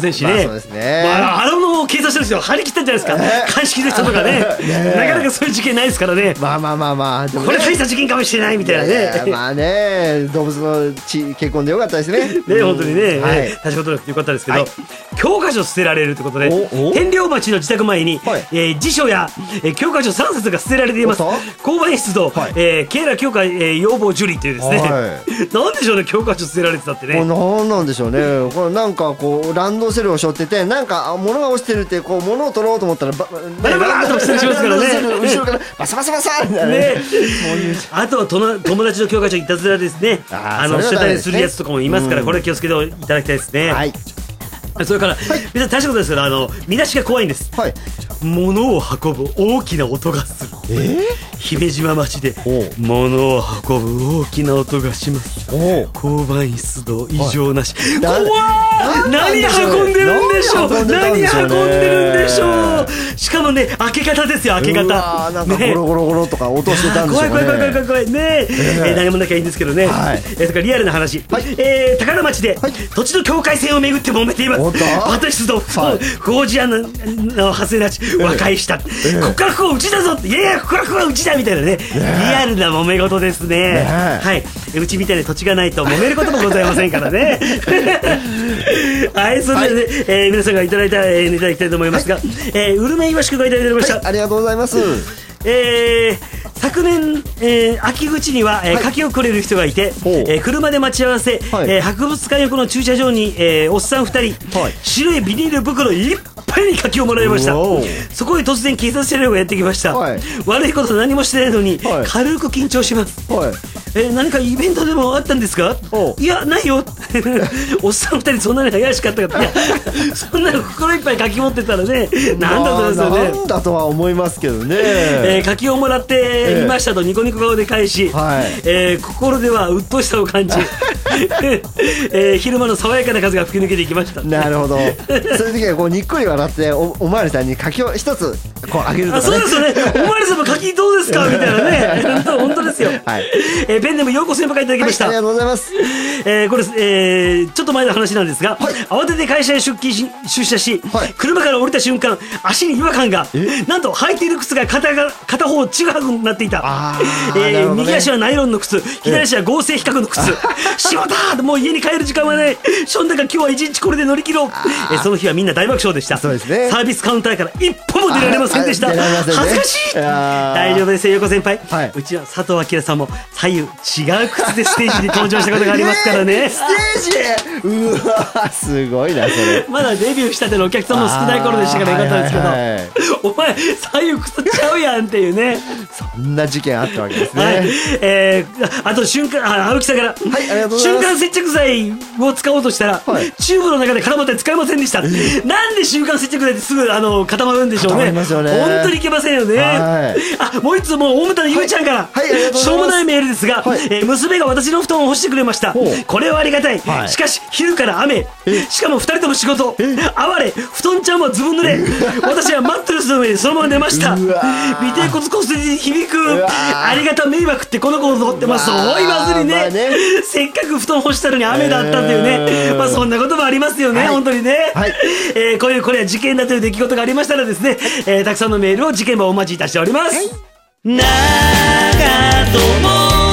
せんしね。 そうですね。 まあ、あの警察署ですよ、張り切ったんじゃないですか、鑑識の人とかね、なかなかそういう事件ないですからね。 まあまあまあまあ、 これ大した事件かもしれないみたいなね。 まあね、動物の血結婚でよかったですね。 ね、本当にね、 はい、 立ち事なくてよかったですけど、教科書捨てられるってことで、天領町の自宅前に辞書や教科書さんさつが捨てられています。交番室とケイラ教科要望受理というですね、なんでしょうね、教科書捨てられてたってね。 なんなんでしょうね、これなんかこうランドセルを背負ってて、なんか物が落ちてるって、こう物を取ろうと思ったらバラバラっと落ちたりしますからね、 後ろからバサバサバサみたいなね。 あと友達の教科書いたずらですね、あの捨てたりするやつとかもいますから、これ気をつけていただきたいですね。それから別に大したことですけど、あの見出しが怖いんです。物を運ぶ大きな音がする。姫島町で物を運ぶ大きな音がします。交番出動異常なし。怖い。何運んでるんでしょう。何運んでるんでしょう。しかもね、開け方ですよ、開け方。 なんかゴロゴロゴロとか落としてたんでしょうね。 怖い怖い怖い怖い怖いね。何もなきゃいいんですけどね。それからリアルな話。え高田町で土地の境界線をめぐって揉めています。バト出動不法事案の発生なち和解した。こっからここうちだぞ。いやいや、ここからここはうちだみたいなね、リアルな揉め事ですね。はい、うちみたいな土地がないと揉めることもございませんからね。はい、それでね、えー、皆さんがいただいたネタいきたいと思いますが、えー、うるめいわしくがいただいておりました。 ありがとうございます。 えー昨年、えー、秋口には、えーはい、柿をくれる人がいて、えー、車で待ち合わせ、はい、えー、博物館横の駐車場に、えー、おっさんふたり、はい、白いビニール袋いっぱいに柿をもらいました。そこへ突然警察車両がやってきました、はい、悪いこと何もしてないのに、はい、軽く緊張します、はい、えー、何かイベントでもあったんですか？いや、ないよ。おっさんふたりそんなに怪しかったか。いや、そんなの袋いっぱい柿持ってたらね、なんだとですよね。 なんだとは思いますけどね。 えー、柿をもらっていましたとニコニコ顔で返し、はい、えー、心では鬱陶しさを感じ、えー、昼間の爽やかな風が吹き抜けていきました。 なるほど。そういう時はこうにっこり笑って お, おまわりさんに柿を一つこうあげるとか、ね、あ、 そうですよね。おまわりさんも柿どうですかみたいなね。本当ですよ。はい、えー、ペンネームようこ先輩からいただきました、 はい、ありがとうございます。 えー、これ、えー、ちょっと前の話なんですが、はい、慌てて会社へ出勤し出社し、はい、車から降りた瞬間足に違和感が、なんと履いている靴が 片, が片方ちぐはぐになっていた。えーね、右足はナイロンの靴、左足は合成比較の靴。しまったー、もう家に帰る時間はない。しょんだか今日は一日これで乗り切ろう。えー、その日はみんな大爆笑でした。そうですね、サービスカウンターから一歩も出られませんでした。恥ずかしい。大丈夫ですよ、横先輩、はい、うちは佐藤明さんも左右違う靴でステージに登場したことがありますからね。 ステージ、うわすごいなそれ。 まだデビューしたてのお客さんも少ない頃でしたからよかったんですけど、はいはいはい、お前左右靴ちゃうやんっていうね。 そんな事件あったわけですね。はい、 えー、あと瞬間、あ、青木さんから、はい、ありがとうございます。瞬間接着剤を使おうとしたら、はい、チューブの中で絡まって使えませんでした。なんで瞬間接着剤ってすぐあの固まるんでしょうね。固まりますよね。本当にいけませんよね。はい、あ、もう一つ、もう大牟田のゆうちゃんから、はいはい、しょうもないメールですが、はい、えー、娘が私の布団を干してくれました。これはありがたい。はい、しかし昼から雨、しかもふたりとも仕事、哀れ、布団ちゃんはずぶ濡れ。私はマットレスの上にそのまま寝ました。尾てい骨骨折に響くありがた迷惑ってこの子をとってます。そう言わずにね、まあね、せっかく布団干したのに雨だったっていうね、まあそんなこともありますよね、はい、本当にね。はい、えー、こういうこれは事件だという出来事がありましたらですね、えー、たくさんのメールを事件簿お待ちいたしております。はい、長友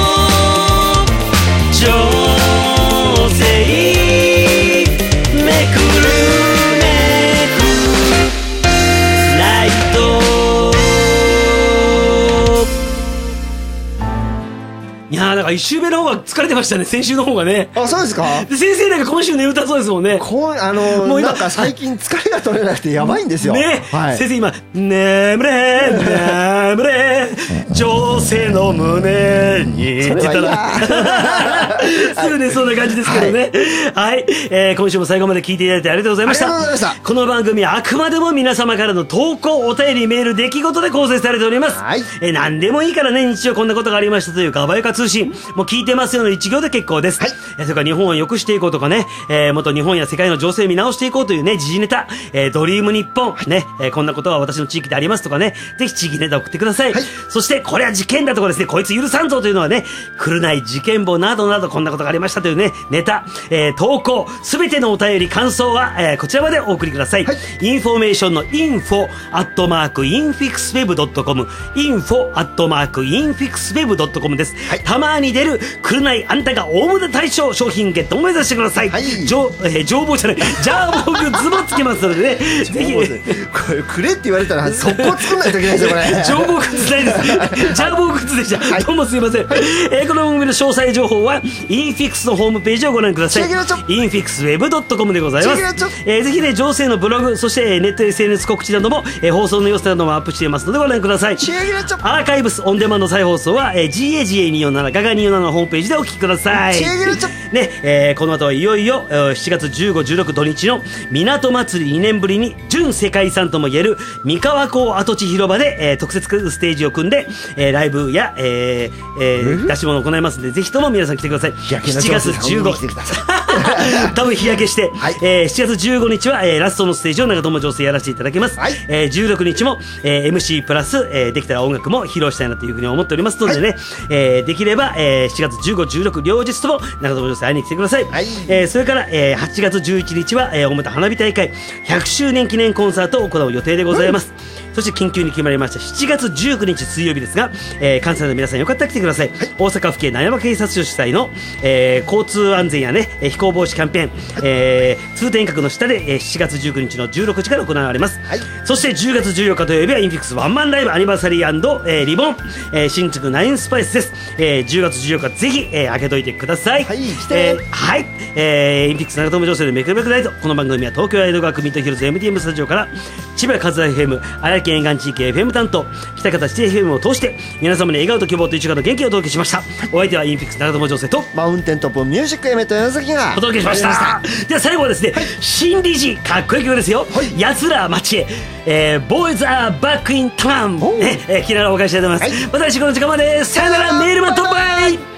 女性めくるめくライト。いやー、なんか一週目の方が疲れてましたね、先週の方がね。 あ、そうですか。 で、先生なんか今週眠たそうですもんね。 こう、あのー、もうなんか最近疲れが取れなくてやばいんですよ。 ね、はい、先生今、眠れ、眠れ、女性の胸にって言ったら、すぐね、そんな感じですけどね。はい、はい、えー、今週も最後まで聞いていただいてありがとうございました。ありがとうございました。この番組はあくまでも皆様からの投稿、お便り、メール、出来事で構成されております。はい、えー、何でもいいからね、日曜こんなことがありましたというガバヤカ通信、 もう聞いてますよの一行で結構です。 はい、 えー、それから日本を良くしていこうとかね、えー、もっと日本や世界の情勢を見直していこうというね、時事ネタ、えー、ドリーム日本、ね、えー、こんなことは私の地域でありますとかね、ぜひ地域ネタ送ってください。はい、そして、これは事件だとかですね、こいつ許さんぞというのはね、来るない事件簿などなどこんなことがありましたというね、ネタ、えー、投稿、すべてのお便り、感想は、えー、こちらまでお送りください。はい、インフォメーションのインフォアットマークインフィクスウェブドットコム、インフォアットマークインフィクスウェブドットコムです。はい、たまに出る、来るないあんたが大無駄大賞商品ゲットを目指してください。はい、情、えー、情報じゃない、ジャーボーグッズもつけますのでね、ぜひ、 これくれって言われたら速攻作んないといけないですよこれ。 ジャーボーグッズないです。ジャーボーグッズでした。はい、どうもすいません。はい、えー、この番組の詳細情報はインフィクスのホームページをご覧ください。インフィクスウェブドットコムでございます。えー、ぜひね、情勢のブログ、そしてネット エスエヌエス 告知なども、えー、放送の様子などもアップしていますのでご覧ください。アーカイブスオンデマンド再放送は、えー、ジーエージーエーにーよんなな ガガにーよんななのホームページでお聞きください。ね、えー、この後はいよいよ、えー、しちがつじゅうご、じゅうろく土日の港祭りにねんぶりに準世界遺産ともいえる三河港跡地広場で、えー、特設ステージを組んで、えー、ライブや、えーえー、出し物を行いますので、ぜひとも皆さん来てください。しちがつじゅうご多分日焼けして、はい、えー、しちがつじゅうごにちは、えー、ラストのステージを長友情勢やらせていただきます。はい、えー、じゅうろくにちも、えー、エムシー プラス、えー、できたら音楽も披露したいなというふうに思っておりますのでね、はい、えー、できれば、えー、しちがつじゅうご、じゅうろく両日とも長友情勢会いに来てください。はい、えー、それから、えー、はちがつじゅういちにちは、えー、大牟田花火大会ひゃくしゅうねん記念コンサートを行う予定でございます。うん、そして緊急に決まりましたしちがつじゅうくにち水曜日ですが、えー、関西の皆さんよかったら来てください。はい、大阪府警南山警察署主催の、えー、交通安全やね、飛行防止キャンペーン、はい、えー、通天閣の下で、えー、しちがつじゅうくにちのじゅうろくじから行われます。はい、そしてじゅうがつじゅうよっか土曜日はインフィクスワンマンライブアニバーサリー&、えー、リボン、えー、新宿ナインスパイスです。えー、じゅうがつじゅうよっかぜひ、えー、開けといてください。はい、来て、えー、はい、えー、インフィクス長友情勢でめくるめくライト。この番組は東京江戸川区ミッドヒルズ エムティーエム スタジオから千葉勝田 エフエム 荒井県沿岸地域 エフエム 担当北方シティ エフエム を通して皆様に笑顔と希望と一週間の元気をお届けしました。お相手はインフィクス長友情勢とマウンテントップミュージックエメと山崎がお届けしました。では最後はですね、はい、新理事かっこいい曲ですよ。はい、やつら町へ、えー、ボーイズアーバックインタウン、ね、えー、気ならお返ししたいと思います。はい、また来週この時間までさよなら、メールマットバイ。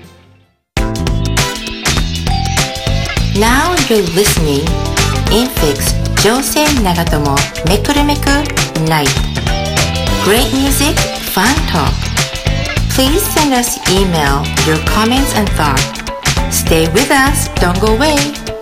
Now you're listening Infix 情勢長友めくるめく Night. Great music, fun talk. Please send us email your comments and thoughts. Stay with us, don't go away.